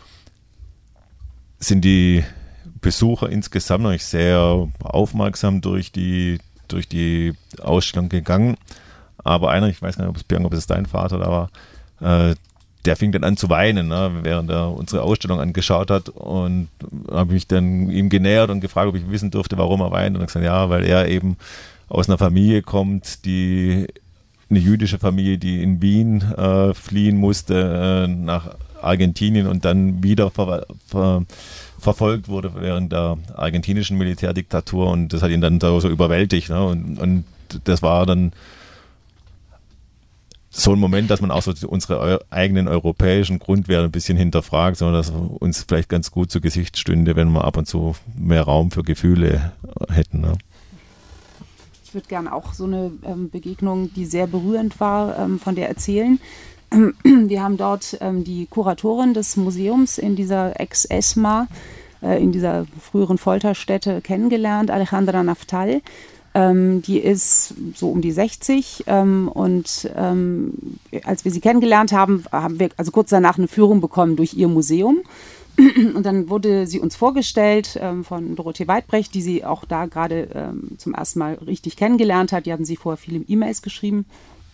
sind die Besucher insgesamt noch sehr aufmerksam durch die Ausstellung gegangen. Aber einer, ich weiß gar nicht, ob es dein Vater da war, der fing dann an zu weinen, ne, während er unsere Ausstellung angeschaut hat, und habe mich dann ihm genähert und gefragt, ob ich wissen durfte, warum er weint. Und er gesagt, ja, weil er eben aus einer Familie kommt, eine jüdische Familie, die in Wien fliehen musste nach Argentinien und dann wieder verfolgt wurde während der argentinischen Militärdiktatur, und das hat ihn dann so überwältigt, ne, und das war dann so ein Moment, dass man auch so unsere eigenen europäischen Grundwerte ein bisschen hinterfragt, sondern dass uns vielleicht ganz gut zu Gesicht stünde, wenn wir ab und zu mehr Raum für Gefühle hätten. Ne? Ich würde gerne auch so eine Begegnung, die sehr berührend war, von der erzählen. Wir haben dort die Kuratorin des Museums in dieser Ex-ESMA, in dieser früheren Folterstätte kennengelernt, Alejandra Naftal. Die ist so um die 60 und als wir sie kennengelernt haben, haben wir also kurz danach eine Führung bekommen durch ihr Museum. Und dann wurde sie uns vorgestellt von Dorothee Weidbrecht, die sie auch da gerade zum ersten Mal richtig kennengelernt hat. Die hatten sie vorher viele E-Mails geschrieben.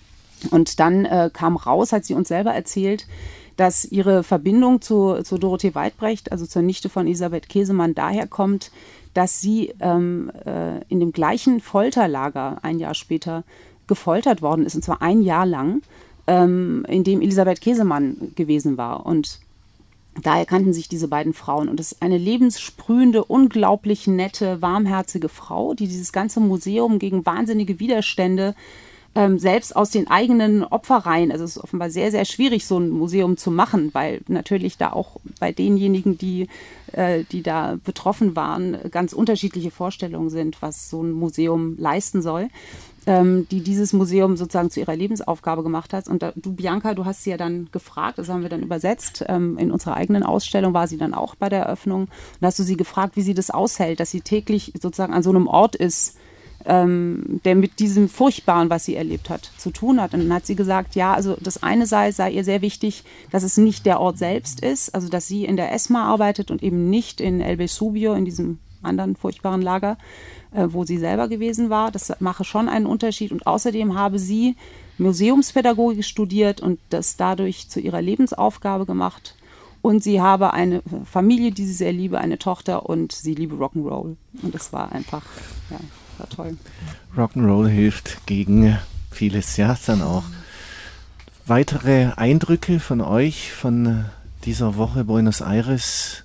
Und dann kam raus, hat sie uns selber erzählt, dass ihre Verbindung zu Dorothee Weidbrecht, also zur Nichte von Elisabeth Käsemann, daher kommt, dass sie in dem gleichen Folterlager ein Jahr später gefoltert worden ist, und zwar ein Jahr lang, in dem Elisabeth Käsemann gewesen war. Und daher kannten sich diese beiden Frauen. Und es ist eine lebenssprühende, unglaublich nette, warmherzige Frau, die dieses ganze Museum gegen wahnsinnige Widerstände selbst aus den eigenen Opferreihen, also es ist offenbar sehr, sehr schwierig, so ein Museum zu machen, weil natürlich da auch bei denjenigen, die da betroffen waren, ganz unterschiedliche Vorstellungen sind, was so ein Museum leisten soll, die dieses Museum sozusagen zu ihrer Lebensaufgabe gemacht hat. Und du, Bianca, du hast sie ja dann gefragt, das haben wir dann übersetzt, in unserer eigenen Ausstellung war sie dann auch bei der Eröffnung, und da hast du sie gefragt, wie sie das aushält, dass sie täglich sozusagen an so einem Ort ist, der mit diesem Furchtbaren, was sie erlebt hat, zu tun hat. Und dann hat sie gesagt, ja, also das eine sei ihr sehr wichtig, dass es nicht der Ort selbst ist, also dass sie in der ESMA arbeitet und eben nicht in El Vesubio, in diesem anderen furchtbaren Lager, wo sie selber gewesen war. Das mache schon einen Unterschied. Und außerdem habe sie Museumspädagogik studiert und das dadurch zu ihrer Lebensaufgabe gemacht. Und sie habe eine Familie, die sie sehr liebe, eine Tochter, und sie liebe Rock'n'Roll. Und das war einfach, ja, war toll. Rock'n'Roll hilft gegen vieles, ja, dann auch. Weitere Eindrücke von euch, von dieser Woche Buenos Aires,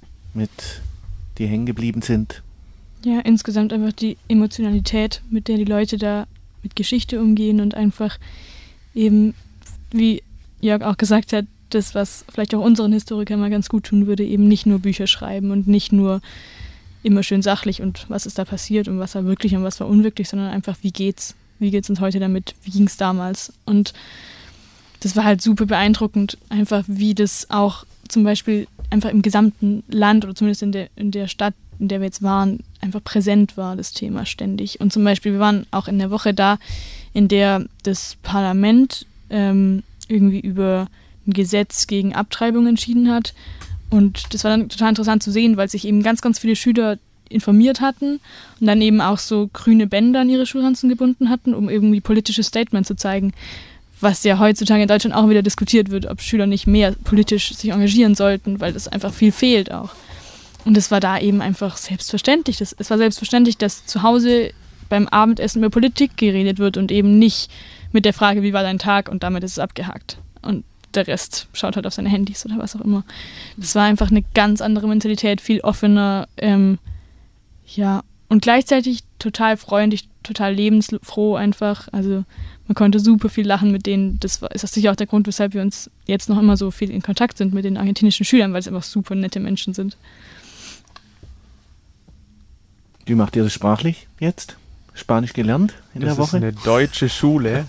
die hängen geblieben sind? Ja, insgesamt einfach die Emotionalität, mit der die Leute da mit Geschichte umgehen und einfach eben, wie Jörg auch gesagt hat, das, was vielleicht auch unseren Historikern mal ganz gut tun würde, eben nicht nur Bücher schreiben und nicht nur immer schön sachlich und was ist da passiert und was war wirklich und was war unwirklich, sondern einfach, wie geht's uns heute damit, wie ging es damals? Und das war halt super beeindruckend, einfach wie das auch zum Beispiel einfach im gesamten Land oder zumindest in der Stadt, in der wir jetzt waren, einfach präsent war, das Thema ständig. Und zum Beispiel, wir waren auch in der Woche da, in der das Parlament irgendwie über ein Gesetz gegen Abtreibung entschieden hat. Und das war dann total interessant zu sehen, weil sich eben ganz, ganz viele Schüler informiert hatten und dann eben auch so grüne Bänder an ihre Schulranzen gebunden hatten, um irgendwie politische Statements zu zeigen, was ja heutzutage in Deutschland auch wieder diskutiert wird, ob Schüler nicht mehr politisch sich engagieren sollten, weil das einfach viel fehlt auch. Und es war da eben einfach selbstverständlich. Es war selbstverständlich, dass zu Hause beim Abendessen über Politik geredet wird und eben nicht mit der Frage, wie war dein Tag, und damit ist es abgehakt. Und der Rest schaut halt auf seine Handys oder was auch immer. Das war einfach eine ganz andere Mentalität, viel offener, ja, und gleichzeitig total freundlich, total lebensfroh einfach. Also man konnte super viel lachen mit denen. Das ist sicher auch der Grund, weshalb wir uns jetzt noch immer so viel in Kontakt sind mit den argentinischen Schülern, weil es einfach super nette Menschen sind. Wie macht ihr das sprachlich jetzt? Spanisch gelernt in der Woche? Das ist eine deutsche Schule.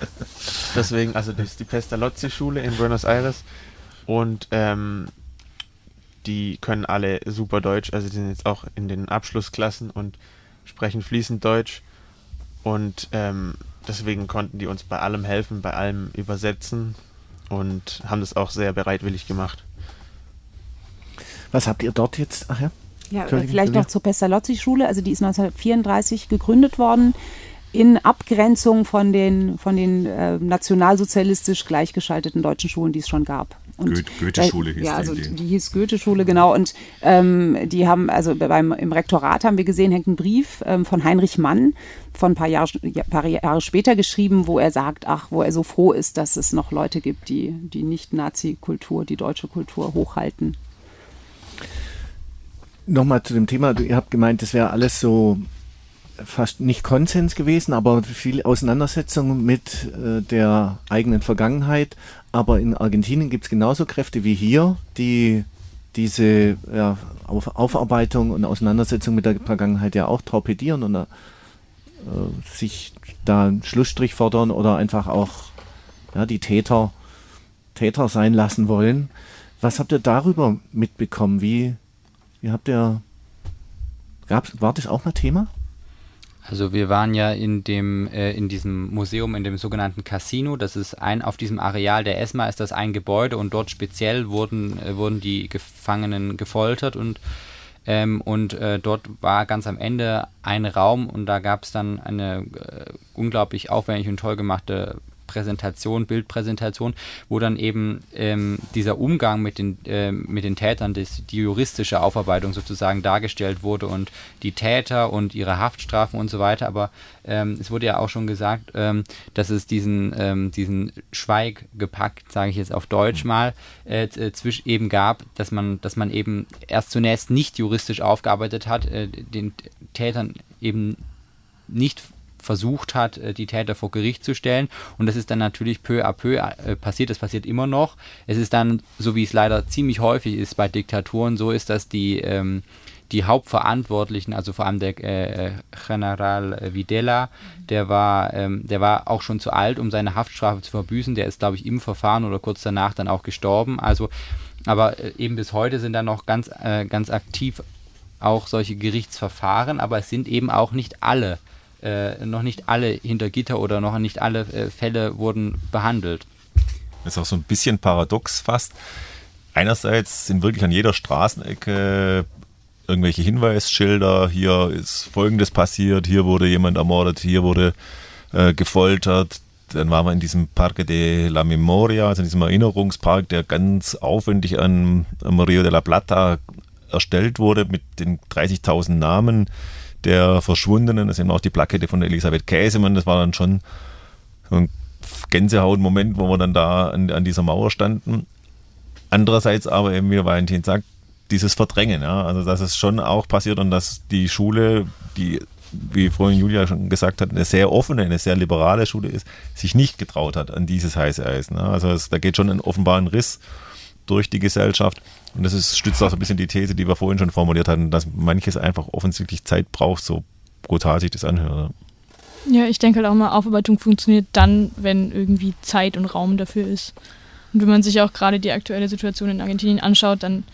Deswegen, also das ist die Pestalozzi-Schule in Buenos Aires. Und die können alle super Deutsch, also die sind jetzt auch in den Abschlussklassen und sprechen fließend Deutsch. Und deswegen konnten die uns bei allem helfen, bei allem übersetzen und haben das auch sehr bereitwillig gemacht. Was habt ihr dort jetzt? Ach ja. Ja, vielleicht noch zur Pestalozzi-Schule. Also die ist 1934 gegründet worden in Abgrenzung von den nationalsozialistisch gleichgeschalteten deutschen Schulen, die es schon gab. Goethe-Schule hieß die. Ja, also die hieß Goethe-Schule, genau. Und die haben, also im Rektorat haben wir gesehen, hängt ein Brief von Heinrich Mann von ein paar Jahre später geschrieben, wo er sagt, wo er so froh ist, dass es noch Leute gibt, die Nicht-Nazi-Kultur, die deutsche Kultur hochhalten. Nochmal zu dem Thema, ihr habt gemeint, das wäre alles so fast nicht Konsens gewesen, aber viel Auseinandersetzung mit der eigenen Vergangenheit. Aber in Argentinien gibt es genauso Kräfte wie hier, die diese Aufarbeitung und Auseinandersetzung mit der Vergangenheit ja auch torpedieren und sich da einen Schlussstrich fordern oder einfach auch die Täter sein lassen wollen. Was habt ihr darüber mitbekommen? War das auch mal Thema? Also wir waren ja in diesem Museum, in dem sogenannten Casino. Das ist auf diesem Areal der ESMA ist das ein Gebäude und dort speziell wurden die Gefangenen gefoltert und dort war ganz am Ende ein Raum und da gab es dann eine unglaublich aufwendig und toll gemachte Bildpräsentation, wo dann eben dieser Umgang mit den Tätern, die juristische Aufarbeitung sozusagen dargestellt wurde und die Täter und ihre Haftstrafen und so weiter. Aber es wurde ja auch schon gesagt, dass es diesen Schweigepakt, sage ich jetzt auf Deutsch mal, eben gab, dass man eben erst zunächst nicht juristisch aufgearbeitet hat, den Tätern eben nicht versucht hat, die Täter vor Gericht zu stellen und das ist dann natürlich peu à peu passiert, das passiert immer noch. Es ist dann, so wie es leider ziemlich häufig ist bei Diktaturen, so ist, dass die Hauptverantwortlichen, also vor allem der General Videla, der war auch schon zu alt, um seine Haftstrafe zu verbüßen, der ist, glaube ich, im Verfahren oder kurz danach dann auch gestorben, aber eben bis heute sind da noch ganz aktiv auch solche Gerichtsverfahren, aber es sind eben auch noch nicht alle hinter Gitter oder noch nicht alle Fälle wurden behandelt. Das ist auch so ein bisschen paradox fast. Einerseits sind wirklich an jeder Straßenecke irgendwelche Hinweisschilder, hier ist Folgendes passiert, hier wurde jemand ermordet, hier wurde gefoltert. Dann waren wir in diesem Parque de la Memoria, also in diesem Erinnerungspark, der ganz aufwendig am Rio de la Plata erstellt wurde mit den 30.000 Namen der Verschwundenen. Das ist eben auch die Plakette von Elisabeth Käsemann. Das war dann schon so ein Gänsehaut-Moment, wo wir dann da an dieser Mauer standen. Andererseits aber eben, wie Valentin sagt, dieses Verdrängen. Ja? Also dass es schon auch passiert und dass die Schule, die, wie vorhin Julia schon gesagt hat, eine sehr offene, eine sehr liberale Schule ist, sich nicht getraut hat an dieses heiße Eisen. Ja? Also da geht schon offenbar ein Riss durch die Gesellschaft. Und das stützt auch so ein bisschen die These, die wir vorhin schon formuliert hatten, dass manches einfach offensichtlich Zeit braucht, so brutal sich das anhört. Ja, ich denke halt auch mal, Aufarbeitung funktioniert dann, wenn irgendwie Zeit und Raum dafür ist. Und wenn man sich auch gerade die aktuelle Situation in Argentinien anschaut, dann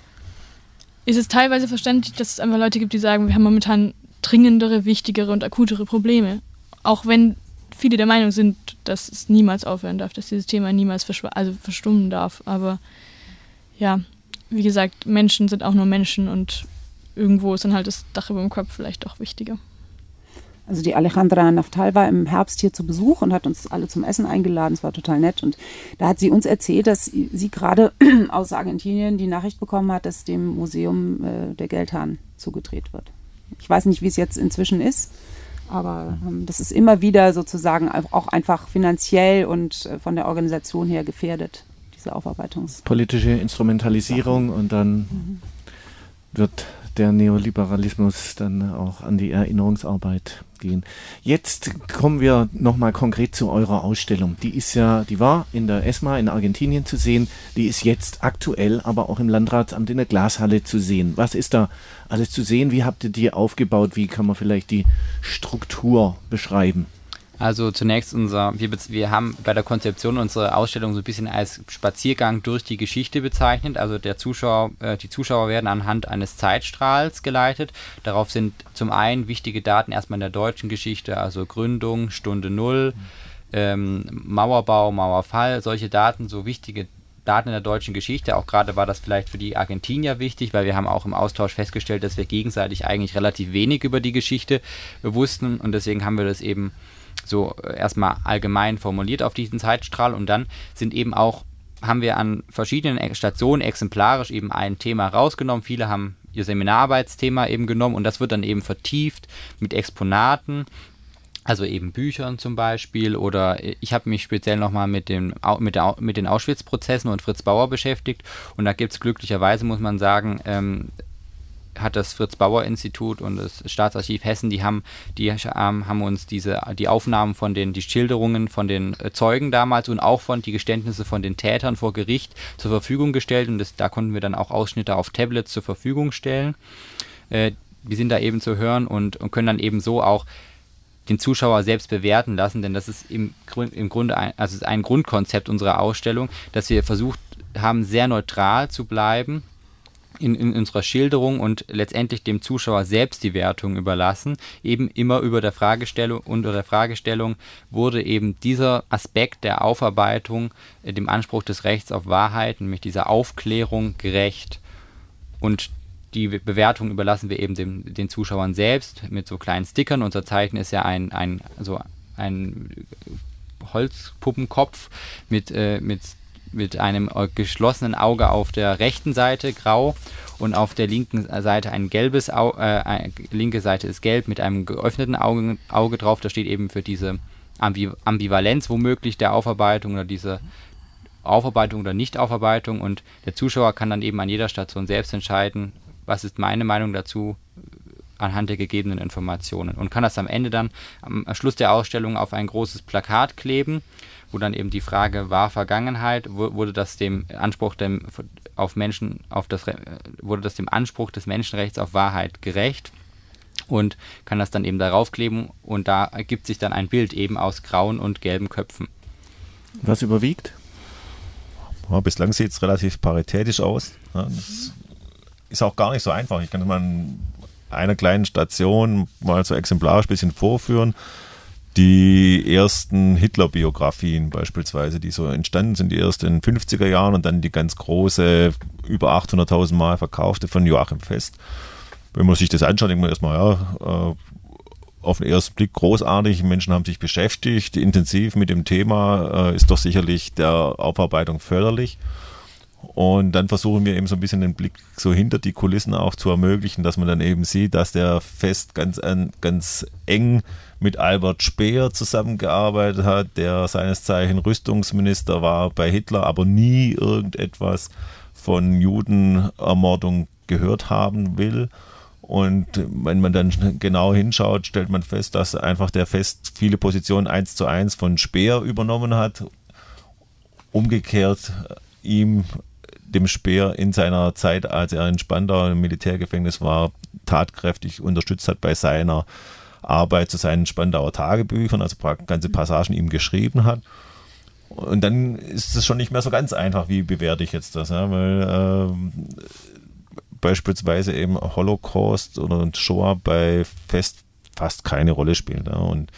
ist es teilweise verständlich, dass es einfach Leute gibt, die sagen, wir haben momentan dringendere, wichtigere und akutere Probleme. Auch wenn viele der Meinung sind, dass es niemals aufhören darf, dass dieses Thema niemals verstummen darf. Aber ja, wie gesagt, Menschen sind auch nur Menschen und irgendwo ist dann halt das Dach über dem Kopf vielleicht doch wichtiger. Also die Alejandra Naftal war im Herbst hier zu Besuch und hat uns alle zum Essen eingeladen. Es war total nett. Und da hat sie uns erzählt, dass sie gerade aus Argentinien die Nachricht bekommen hat, dass dem Museum der Geldhahn zugedreht wird. Ich weiß nicht, wie es jetzt inzwischen ist, aber das ist immer wieder sozusagen auch einfach finanziell und von der Organisation her gefährdet, diese politische Instrumentalisierung und dann wird der Neoliberalismus dann auch an die Erinnerungsarbeit gehen. Jetzt kommen wir nochmal konkret zu eurer Ausstellung. Die war in der ESMA in Argentinien zu sehen, die ist jetzt aktuell aber auch im Landratsamt in der Glashalle zu sehen. Was ist da alles zu sehen? Wie habt ihr die aufgebaut? Wie kann man vielleicht die Struktur beschreiben? Also zunächst wir haben bei der Konzeption unsere Ausstellung so ein bisschen als Spaziergang durch die Geschichte bezeichnet. Also die Zuschauer werden anhand eines Zeitstrahls geleitet. Darauf sind zum einen wichtige Daten erstmal in der deutschen Geschichte, also Gründung, Stunde Null, Mauerbau, Mauerfall, solche Daten, so wichtige Daten in der deutschen Geschichte. Auch gerade war das vielleicht für die Argentinier wichtig, weil wir haben auch im Austausch festgestellt, dass wir gegenseitig eigentlich relativ wenig über die Geschichte wussten und deswegen haben wir das eben so erstmal allgemein formuliert auf diesen Zeitstrahl und dann haben wir an verschiedenen Stationen exemplarisch eben ein Thema rausgenommen. Viele haben ihr Seminararbeitsthema eben genommen und das wird dann eben vertieft mit Exponaten, also eben Büchern zum Beispiel, oder ich habe mich speziell nochmal mit den Auschwitz-Prozessen und Fritz Bauer beschäftigt und da gibt es glücklicherweise, muss man sagen, hat das Fritz-Bauer-Institut und das Staatsarchiv Hessen, die haben uns die Aufnahmen die Schilderungen von den Zeugen damals und auch die Geständnisse von den Tätern vor Gericht zur Verfügung gestellt und da konnten wir dann auch Ausschnitte auf Tablets zur Verfügung stellen. Die sind da eben zu hören und können dann eben so auch den Zuschauer selbst bewerten lassen, denn das ist im Grunde ein Grundkonzept unserer Ausstellung, dass wir versucht haben, sehr neutral zu bleiben in unserer Schilderung und letztendlich dem Zuschauer selbst die Wertung überlassen, eben immer unter der Fragestellung wurde eben dieser Aspekt der Aufarbeitung dem Anspruch des Rechts auf Wahrheit, nämlich dieser Aufklärung, gerecht. Und die Bewertung überlassen wir eben den Zuschauern selbst mit so kleinen Stickern. Unser Zeichen ist ja ein Holzpuppenkopf mit einem geschlossenen Auge auf der rechten Seite, grau, und auf der linken Seite ein gelbes Auge, linke Seite ist gelb mit einem geöffneten Auge drauf. Da steht eben für diese Ambivalenz womöglich der Aufarbeitung oder diese Aufarbeitung oder Nicht-Aufarbeitung und der Zuschauer kann dann eben an jeder Station selbst entscheiden, was ist meine Meinung dazu anhand der gegebenen Informationen und kann das am Ende dann am Schluss der Ausstellung auf ein großes Plakat kleben, wo dann eben die Frage war Vergangenheit, wurde das dem Anspruch dem Anspruch des Menschenrechts auf Wahrheit gerecht und kann das dann eben darauf kleben und da ergibt sich dann ein Bild eben aus grauen und gelben Köpfen. Was überwiegt? Ja, bislang sieht es relativ paritätisch aus. Ja, das ist auch gar nicht so einfach. Ich kann mal in einer kleinen Station mal so exemplarisch ein bisschen vorführen. Die ersten Hitler-Biografien beispielsweise, die so entstanden sind, die erst in den 50er Jahren und dann die ganz große, über 800.000 Mal verkaufte von Joachim Fest. Wenn man sich das anschaut, denkt man erstmal, auf den ersten Blick großartig. Menschen haben sich beschäftigt, intensiv mit dem Thema, ist doch sicherlich der Aufarbeitung förderlich. Und dann versuchen wir eben so ein bisschen den Blick so hinter die Kulissen auch zu ermöglichen, dass man dann eben sieht, dass der Fest ganz eng mit Albert Speer zusammengearbeitet hat, der seines Zeichens Rüstungsminister war bei Hitler, aber nie irgendetwas von Judenermordung gehört haben will. Und wenn man dann genau hinschaut, stellt man fest, dass einfach der Fest viele Positionen 1:1 von Speer übernommen hat. Umgekehrt dem Speer in seiner Zeit, als er in Spandau im Militärgefängnis war, tatkräftig unterstützt hat bei seiner Arbeit zu seinen Spandauer Tagebüchern, also ganze Passagen ihm geschrieben hat. Und dann ist es schon nicht mehr so ganz einfach, wie bewerte ich jetzt das, ja? Weil beispielsweise eben Holocaust oder Shoah bei Fest fast keine Rolle spielt. Ja? Und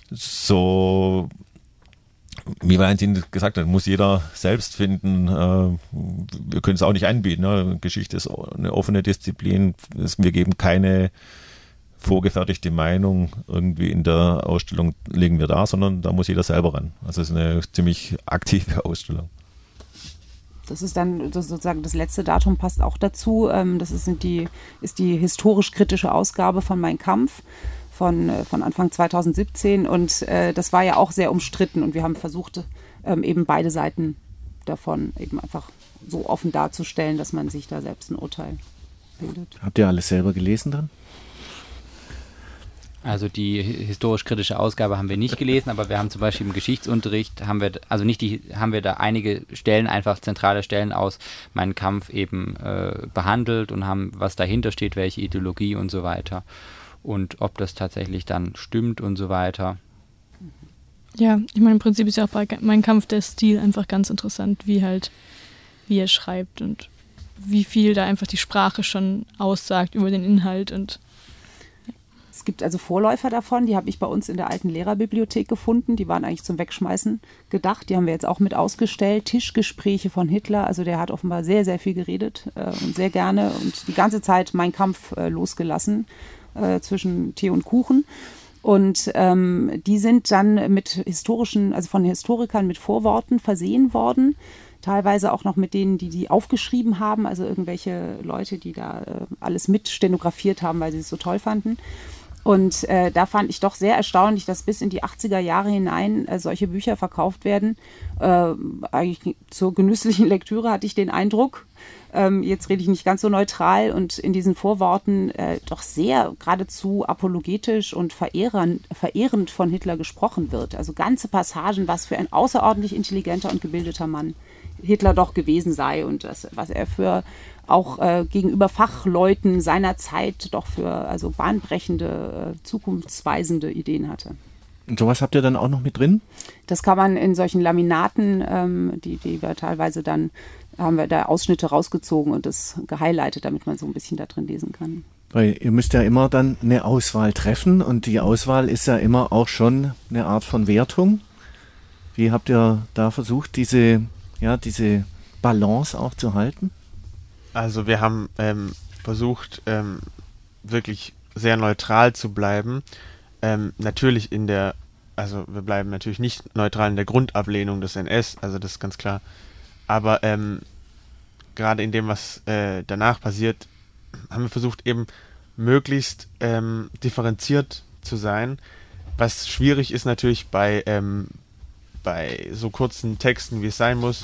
so, wie Valentin gesagt hat, muss jeder selbst finden. Wir können es auch nicht anbieten. Ne? Geschichte ist eine offene Disziplin. Wir geben keine vorgefertigte Meinung irgendwie in der Ausstellung, legen wir da, sondern da muss jeder selber ran. Also es ist eine ziemlich aktive Ausstellung. Das ist dann sozusagen das letzte Datum, passt auch dazu. Das ist die historisch-kritische Ausgabe von Mein Kampf von Anfang 2017 und das war ja auch sehr umstritten und wir haben versucht, eben beide Seiten davon eben einfach so offen darzustellen, dass man sich da selbst ein Urteil bildet. Habt ihr alles selber gelesen dann? Also die historisch-kritische Ausgabe haben wir nicht gelesen, aber wir haben zum Beispiel im Geschichtsunterricht, haben wir da einige Stellen, einfach zentrale Stellen aus Mein Kampf eben behandelt und haben, was dahinter steht, welche Ideologie und so weiter und ob das tatsächlich dann stimmt und so weiter. Ja, ich meine, im Prinzip ist ja auch bei Mein Kampf der Stil einfach ganz interessant, wie er schreibt und wie viel da einfach die Sprache schon aussagt über den Inhalt. Und es gibt also Vorläufer davon, die habe ich bei uns in der alten Lehrerbibliothek gefunden. Die waren eigentlich zum Wegschmeißen gedacht. Die haben wir jetzt auch mit ausgestellt. Tischgespräche von Hitler. Also der hat offenbar sehr, sehr viel geredet und sehr gerne und die ganze Zeit Mein Kampf losgelassen zwischen Tee und Kuchen. Und die sind dann mit historischen, also von Historikern mit Vorworten versehen worden. Teilweise auch noch mit denen, die aufgeschrieben haben, also irgendwelche Leute, die da alles mit stenografiert haben, weil sie es so toll fanden. Und da fand ich doch sehr erstaunlich, dass bis in die 80er Jahre hinein solche Bücher verkauft werden. Eigentlich zur genüsslichen Lektüre hatte ich den Eindruck. Jetzt rede ich nicht ganz so neutral und in diesen Vorworten doch sehr geradezu apologetisch und verehrend von Hitler gesprochen wird. Also ganze Passagen, was für ein außerordentlich intelligenter und gebildeter Mann Hitler doch gewesen sei und das, was er für auch gegenüber Fachleuten seiner Zeit doch für also bahnbrechende, zukunftsweisende Ideen hatte. Und sowas habt ihr dann auch noch mit drin? Das kann man in solchen Laminaten, die wir teilweise dann, haben wir da Ausschnitte rausgezogen und das gehighlightet, damit man so ein bisschen da drin lesen kann. Weil ihr müsst ja immer dann eine Auswahl treffen und die Auswahl ist ja immer auch schon eine Art von Wertung. Wie habt ihr da versucht, diese Balance auch zu halten? Also wir haben versucht, wirklich sehr neutral zu bleiben. Natürlich wir bleiben natürlich nicht neutral in der Grundablehnung des NS, also das ist ganz klar. Aber gerade in dem, was danach passiert, haben wir versucht, eben möglichst differenziert zu sein. Was schwierig ist natürlich bei so kurzen Texten, wie es sein muss.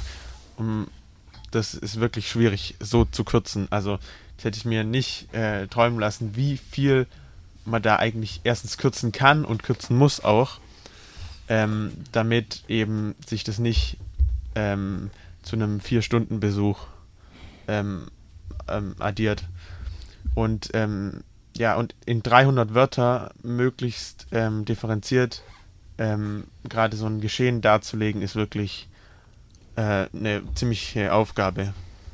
Das ist wirklich schwierig, so zu kürzen. Also das hätte ich mir nicht träumen lassen, wie viel man da eigentlich erstens kürzen kann und kürzen muss auch, damit eben sich das nicht zu einem 4-Stunden-Besuch addiert. Und und in 300 Wörter möglichst differenziert gerade so ein Geschehen darzulegen, ist wirklich eine ziemliche Aufgabe.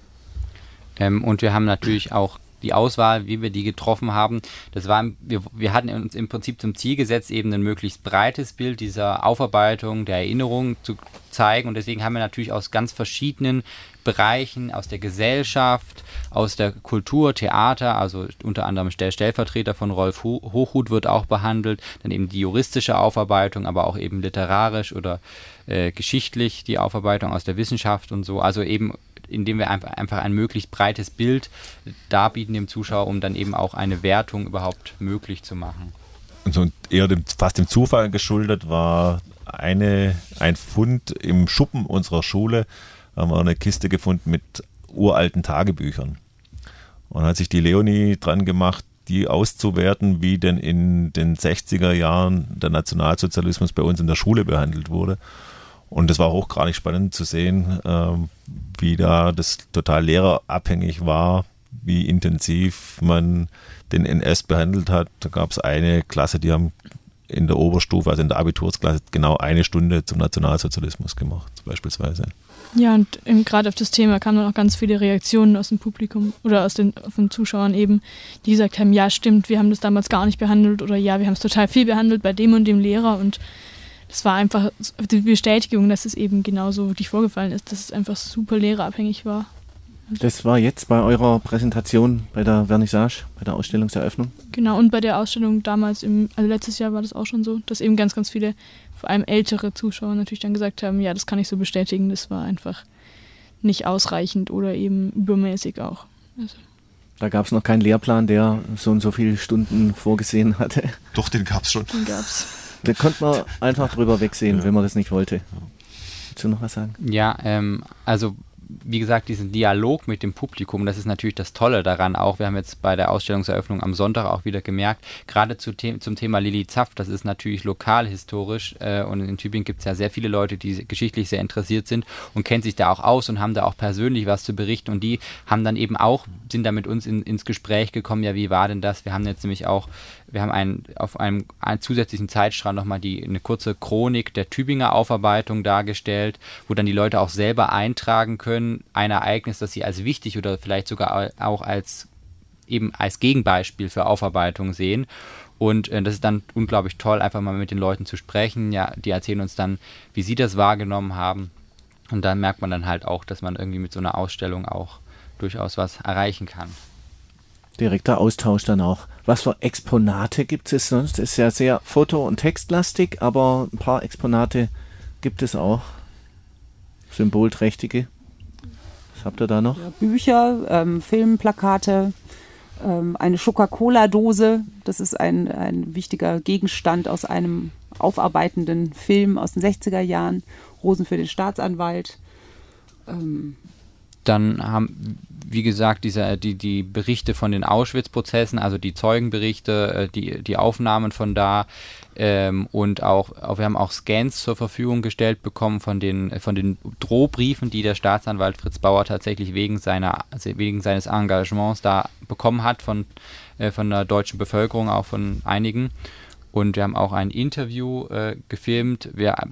Und wir haben natürlich auch die Auswahl, wie wir die getroffen haben, das war, wir hatten uns im Prinzip zum Ziel gesetzt, eben ein möglichst breites Bild dieser Aufarbeitung, der Erinnerung zu zeigen und deswegen haben wir natürlich aus ganz verschiedenen Bereichen, aus der Gesellschaft, aus der Kultur, Theater, also unter anderem der Stellvertreter von Rolf Hochhuth wird auch behandelt, dann eben die juristische Aufarbeitung, aber auch eben literarisch oder geschichtlich die Aufarbeitung aus der Wissenschaft und so, also eben indem wir einfach ein möglichst breites Bild darbieten dem Zuschauer, um dann eben auch eine Wertung überhaupt möglich zu machen. Und so eher fast dem Zufall geschuldet war ein Fund im Schuppen unserer Schule, haben wir eine Kiste gefunden mit uralten Tagebüchern. Und hat sich die Leonie dran gemacht, die auszuwerten, wie denn in den 60er Jahren der Nationalsozialismus bei uns in der Schule behandelt wurde. Und das war hochgradig spannend zu sehen, wie da das total lehrerabhängig war, wie intensiv man den NS behandelt hat. Da gab es eine Klasse, die haben in der Oberstufe, also in der Abitursklasse, genau 1 Stunde zum Nationalsozialismus gemacht, beispielsweise. Ja, und gerade auf das Thema kamen dann auch ganz viele Reaktionen aus dem Publikum oder von den Zuschauern eben, die gesagt haben, ja stimmt, wir haben das damals gar nicht behandelt oder ja, wir haben es total viel behandelt bei dem und dem Lehrer und das war einfach die Bestätigung, dass es eben genauso wirklich vorgefallen ist, dass es einfach super lehrerabhängig war. Das war jetzt bei eurer Präsentation, bei der Vernissage, bei der Ausstellungseröffnung? Genau, und bei der Ausstellung damals, also letztes Jahr war das auch schon so, dass eben ganz, ganz viele, vor allem ältere Zuschauer natürlich dann gesagt haben, ja, das kann ich so bestätigen, das war einfach nicht ausreichend oder eben übermäßig auch. Also. Da gab es noch keinen Lehrplan, der so und so viele Stunden vorgesehen hatte. Doch, den gab es schon. Den gab's. Da konnte man einfach drüber wegsehen, wenn man das nicht wollte. Willst du noch was sagen? Ja, also wie gesagt, diesen Dialog mit dem Publikum, das ist natürlich das Tolle daran auch. Wir haben jetzt bei der Ausstellungseröffnung am Sonntag auch wieder gemerkt, gerade zum Thema Lili Zapf, das ist natürlich lokalhistorisch und in Tübingen gibt es ja sehr viele Leute, die geschichtlich sehr interessiert sind und kennen sich da auch aus und haben da auch persönlich was zu berichten und die haben dann eben auch, sind da mit uns ins Gespräch gekommen, ja, wie war denn das? Wir haben jetzt nämlich auch, auf einem zusätzlichen Zeitstrahl nochmal eine kurze Chronik der Tübinger Aufarbeitung dargestellt, wo dann die Leute auch selber eintragen können, ein Ereignis, das sie als wichtig oder vielleicht sogar auch als Gegenbeispiel für Aufarbeitung sehen. Und das ist dann unglaublich toll, einfach mal mit den Leuten zu sprechen. Ja, die erzählen uns dann, wie sie das wahrgenommen haben. Und dann merkt man dann halt auch, dass man irgendwie mit so einer Ausstellung auch durchaus was erreichen kann. Direkter Austausch dann auch. Was für Exponate gibt es sonst? Es ist ja sehr foto- und textlastig, aber ein paar Exponate gibt es auch. Symbolträchtige. Was habt ihr da noch? Ja, Bücher, Filmplakate, eine Coca-Cola-Dose. Das ist ein wichtiger Gegenstand aus einem aufarbeitenden Film aus den 60er Jahren. Rosen für den Staatsanwalt. Dann haben, wie gesagt, die Berichte von den Auschwitz-Prozessen, also die Zeugenberichte, die Aufnahmen von da und auch wir haben auch Scans zur Verfügung gestellt bekommen von den Drohbriefen, die der Staatsanwalt Fritz Bauer tatsächlich wegen seines Engagements da bekommen hat von der deutschen Bevölkerung, auch von einigen. Und wir haben auch ein Interview gefilmt,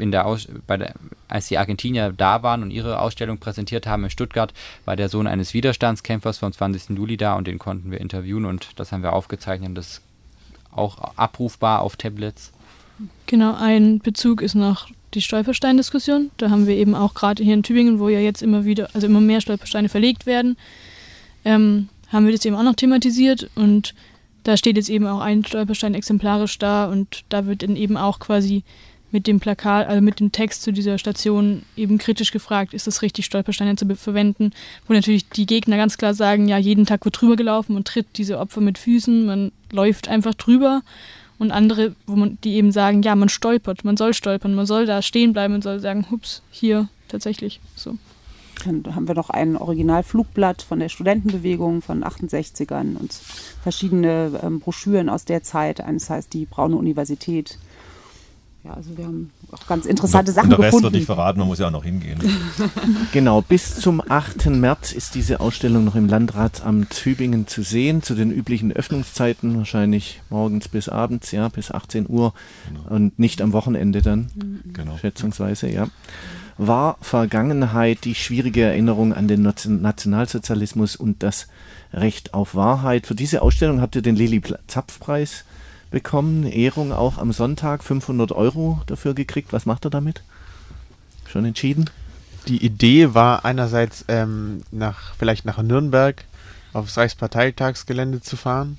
als die Argentinier da waren und ihre Ausstellung präsentiert haben in Stuttgart, war der Sohn eines Widerstandskämpfers vom 20. Juli da und den konnten wir interviewen und das haben wir aufgezeichnet und das ist auch abrufbar auf Tablets. Genau, ein Bezug ist noch die Stolperstein-Diskussion. Da haben wir eben auch gerade hier in Tübingen, wo ja jetzt immer mehr Stolpersteine verlegt werden, haben wir das eben auch noch thematisiert und da steht jetzt eben auch ein Stolperstein exemplarisch da und da wird dann eben auch quasi mit dem Plakat, also mit dem Text zu dieser Station eben kritisch gefragt, ist es richtig, Stolpersteine zu verwenden, wo natürlich die Gegner ganz klar sagen, ja, jeden Tag wird drüber gelaufen und tritt diese Opfer mit Füßen, man läuft einfach drüber und andere, die eben sagen, ja, man stolpert, man soll stolpern, man soll da stehen bleiben und soll sagen, hups, hier tatsächlich, so. Dann haben wir noch ein Originalflugblatt von der Studentenbewegung von 68ern und verschiedene Broschüren aus der Zeit. Eines heißt die Braune Universität. Ja, also wir haben auch ganz interessante Sachen gefunden. Der Rest wird nicht verraten, man muss ja auch noch hingehen. Genau, bis zum 8. März ist diese Ausstellung noch im Landratsamt Tübingen zu sehen, zu den üblichen Öffnungszeiten, wahrscheinlich morgens bis abends, ja, bis 18 Uhr und nicht am Wochenende dann, schätzungsweise, ja. War Vergangenheit die schwierige Erinnerung an den Nationalsozialismus und das Recht auf Wahrheit. Für diese Ausstellung habt ihr den Lili-Zapf-Preis bekommen, eine Ehrung auch am Sonntag, 500 € dafür gekriegt. Was macht ihr damit? Schon entschieden? Die Idee war einerseits vielleicht nach Nürnberg aufs Reichsparteitagsgelände zu fahren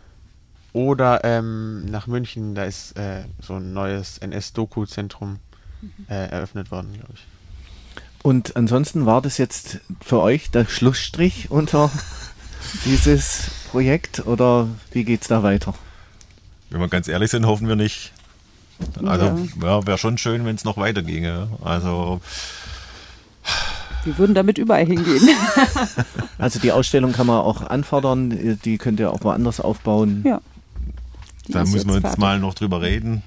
oder nach München, da ist so ein neues NS-Doku-Zentrum eröffnet worden, glaube ich. Und ansonsten war das jetzt für euch der Schlussstrich unter dieses Projekt oder wie geht's da weiter? Wenn wir ganz ehrlich sind, hoffen wir nicht. Also ja, wäre schon schön, wenn es noch weiterginge. Also wir würden damit überall hingehen. Also die Ausstellung kann man auch anfordern, die könnt ihr auch woanders aufbauen. Ja. Da müssen wir jetzt mal noch drüber reden.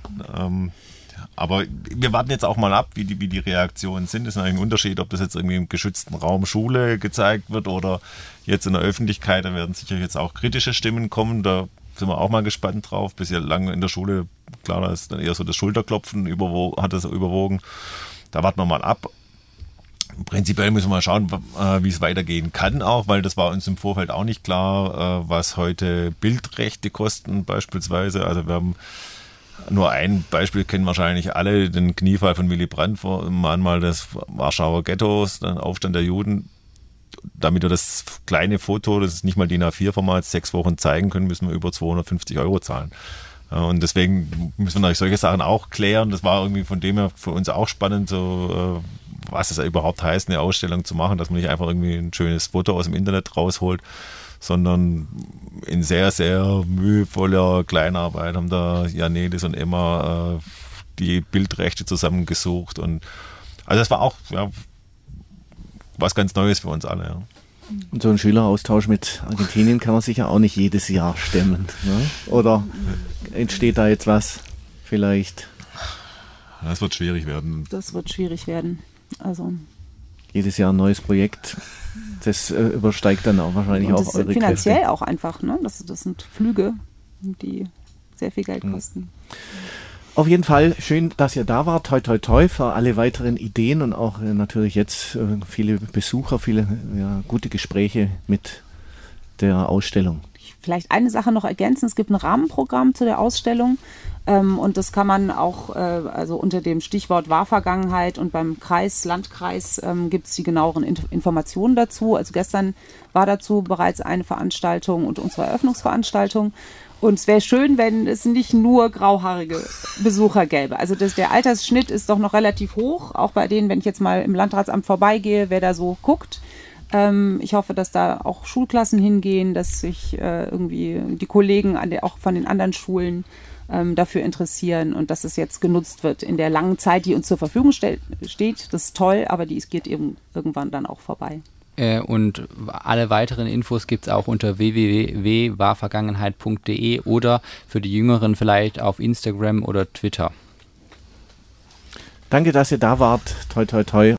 Aber wir warten jetzt auch mal ab, wie die Reaktionen sind. Es ist ein Unterschied, ob das jetzt irgendwie im geschützten Raum Schule gezeigt wird oder jetzt in der Öffentlichkeit. Da werden sicher jetzt auch kritische Stimmen kommen. Da sind wir auch mal gespannt drauf. Bisher lange in der Schule, klar, da ist dann eher so das Schulterklopfen hat das überwogen. Da warten wir mal ab. Prinzipiell müssen wir mal schauen, wie es weitergehen kann auch, weil das war uns im Vorfeld auch nicht klar, was heute Bildrechte kosten beispielsweise. Also wir haben nur ein Beispiel, kennen wahrscheinlich alle, den Kniefall von Willy Brandt vor Mahnmal des Warschauer Ghettos, den Aufstand der Juden. Damit wir das kleine Foto, das ist nicht mal DIN A4-Format, 6 Wochen zeigen können, müssen wir über 250 € zahlen. Und deswegen müssen wir natürlich solche Sachen auch klären. Das war irgendwie von dem her für uns auch spannend, so was es überhaupt heißt, eine Ausstellung zu machen, dass man nicht einfach irgendwie ein schönes Foto aus dem Internet rausholt, sondern in sehr, sehr mühevoller Kleinarbeit haben da Janelis und Emma die Bildrechte zusammengesucht. Und also das war auch was ganz Neues für uns alle. Ja. Und so einen Schüleraustausch mit Argentinien kann man sicher auch nicht jedes Jahr stemmen. Ne? Oder entsteht da jetzt was vielleicht? Das wird schwierig werden. Das wird schwierig werden. Also jedes Jahr ein neues Projekt. Das übersteigt dann auch wahrscheinlich und auch das eure finanziell Kräfte. auch einfach. Ne? Das sind Flüge, die sehr viel Geld kosten. Auf jeden Fall schön, dass ihr da wart. Toi, toi, toi für alle weiteren Ideen und auch natürlich jetzt viele Besucher, viele gute Gespräche mit der Ausstellung. Vielleicht eine Sache noch ergänzen. Es gibt ein Rahmenprogramm zu der Ausstellung und das kann man auch also unter dem Stichwort Wahrvergangenheit und beim Landkreis gibt es die genaueren Informationen dazu. Also gestern war dazu bereits eine Veranstaltung und unsere Eröffnungsveranstaltung. Und es wäre schön, wenn es nicht nur grauhaarige Besucher gäbe. Also der Altersschnitt ist doch noch relativ hoch, auch bei denen, wenn ich jetzt mal im Landratsamt vorbeigehe, wer da so guckt. Ich hoffe, dass da auch Schulklassen hingehen, dass sich irgendwie die Kollegen auch von den anderen Schulen dafür interessieren und dass es jetzt genutzt wird in der langen Zeit, die uns zur Verfügung steht. Das ist toll, aber die geht eben irgendwann dann auch vorbei. Und alle weiteren Infos gibt es auch unter www.wahrvergangenheit.de oder für die Jüngeren vielleicht auf Instagram oder Twitter. Danke, dass ihr da wart. Toi, toi, toi.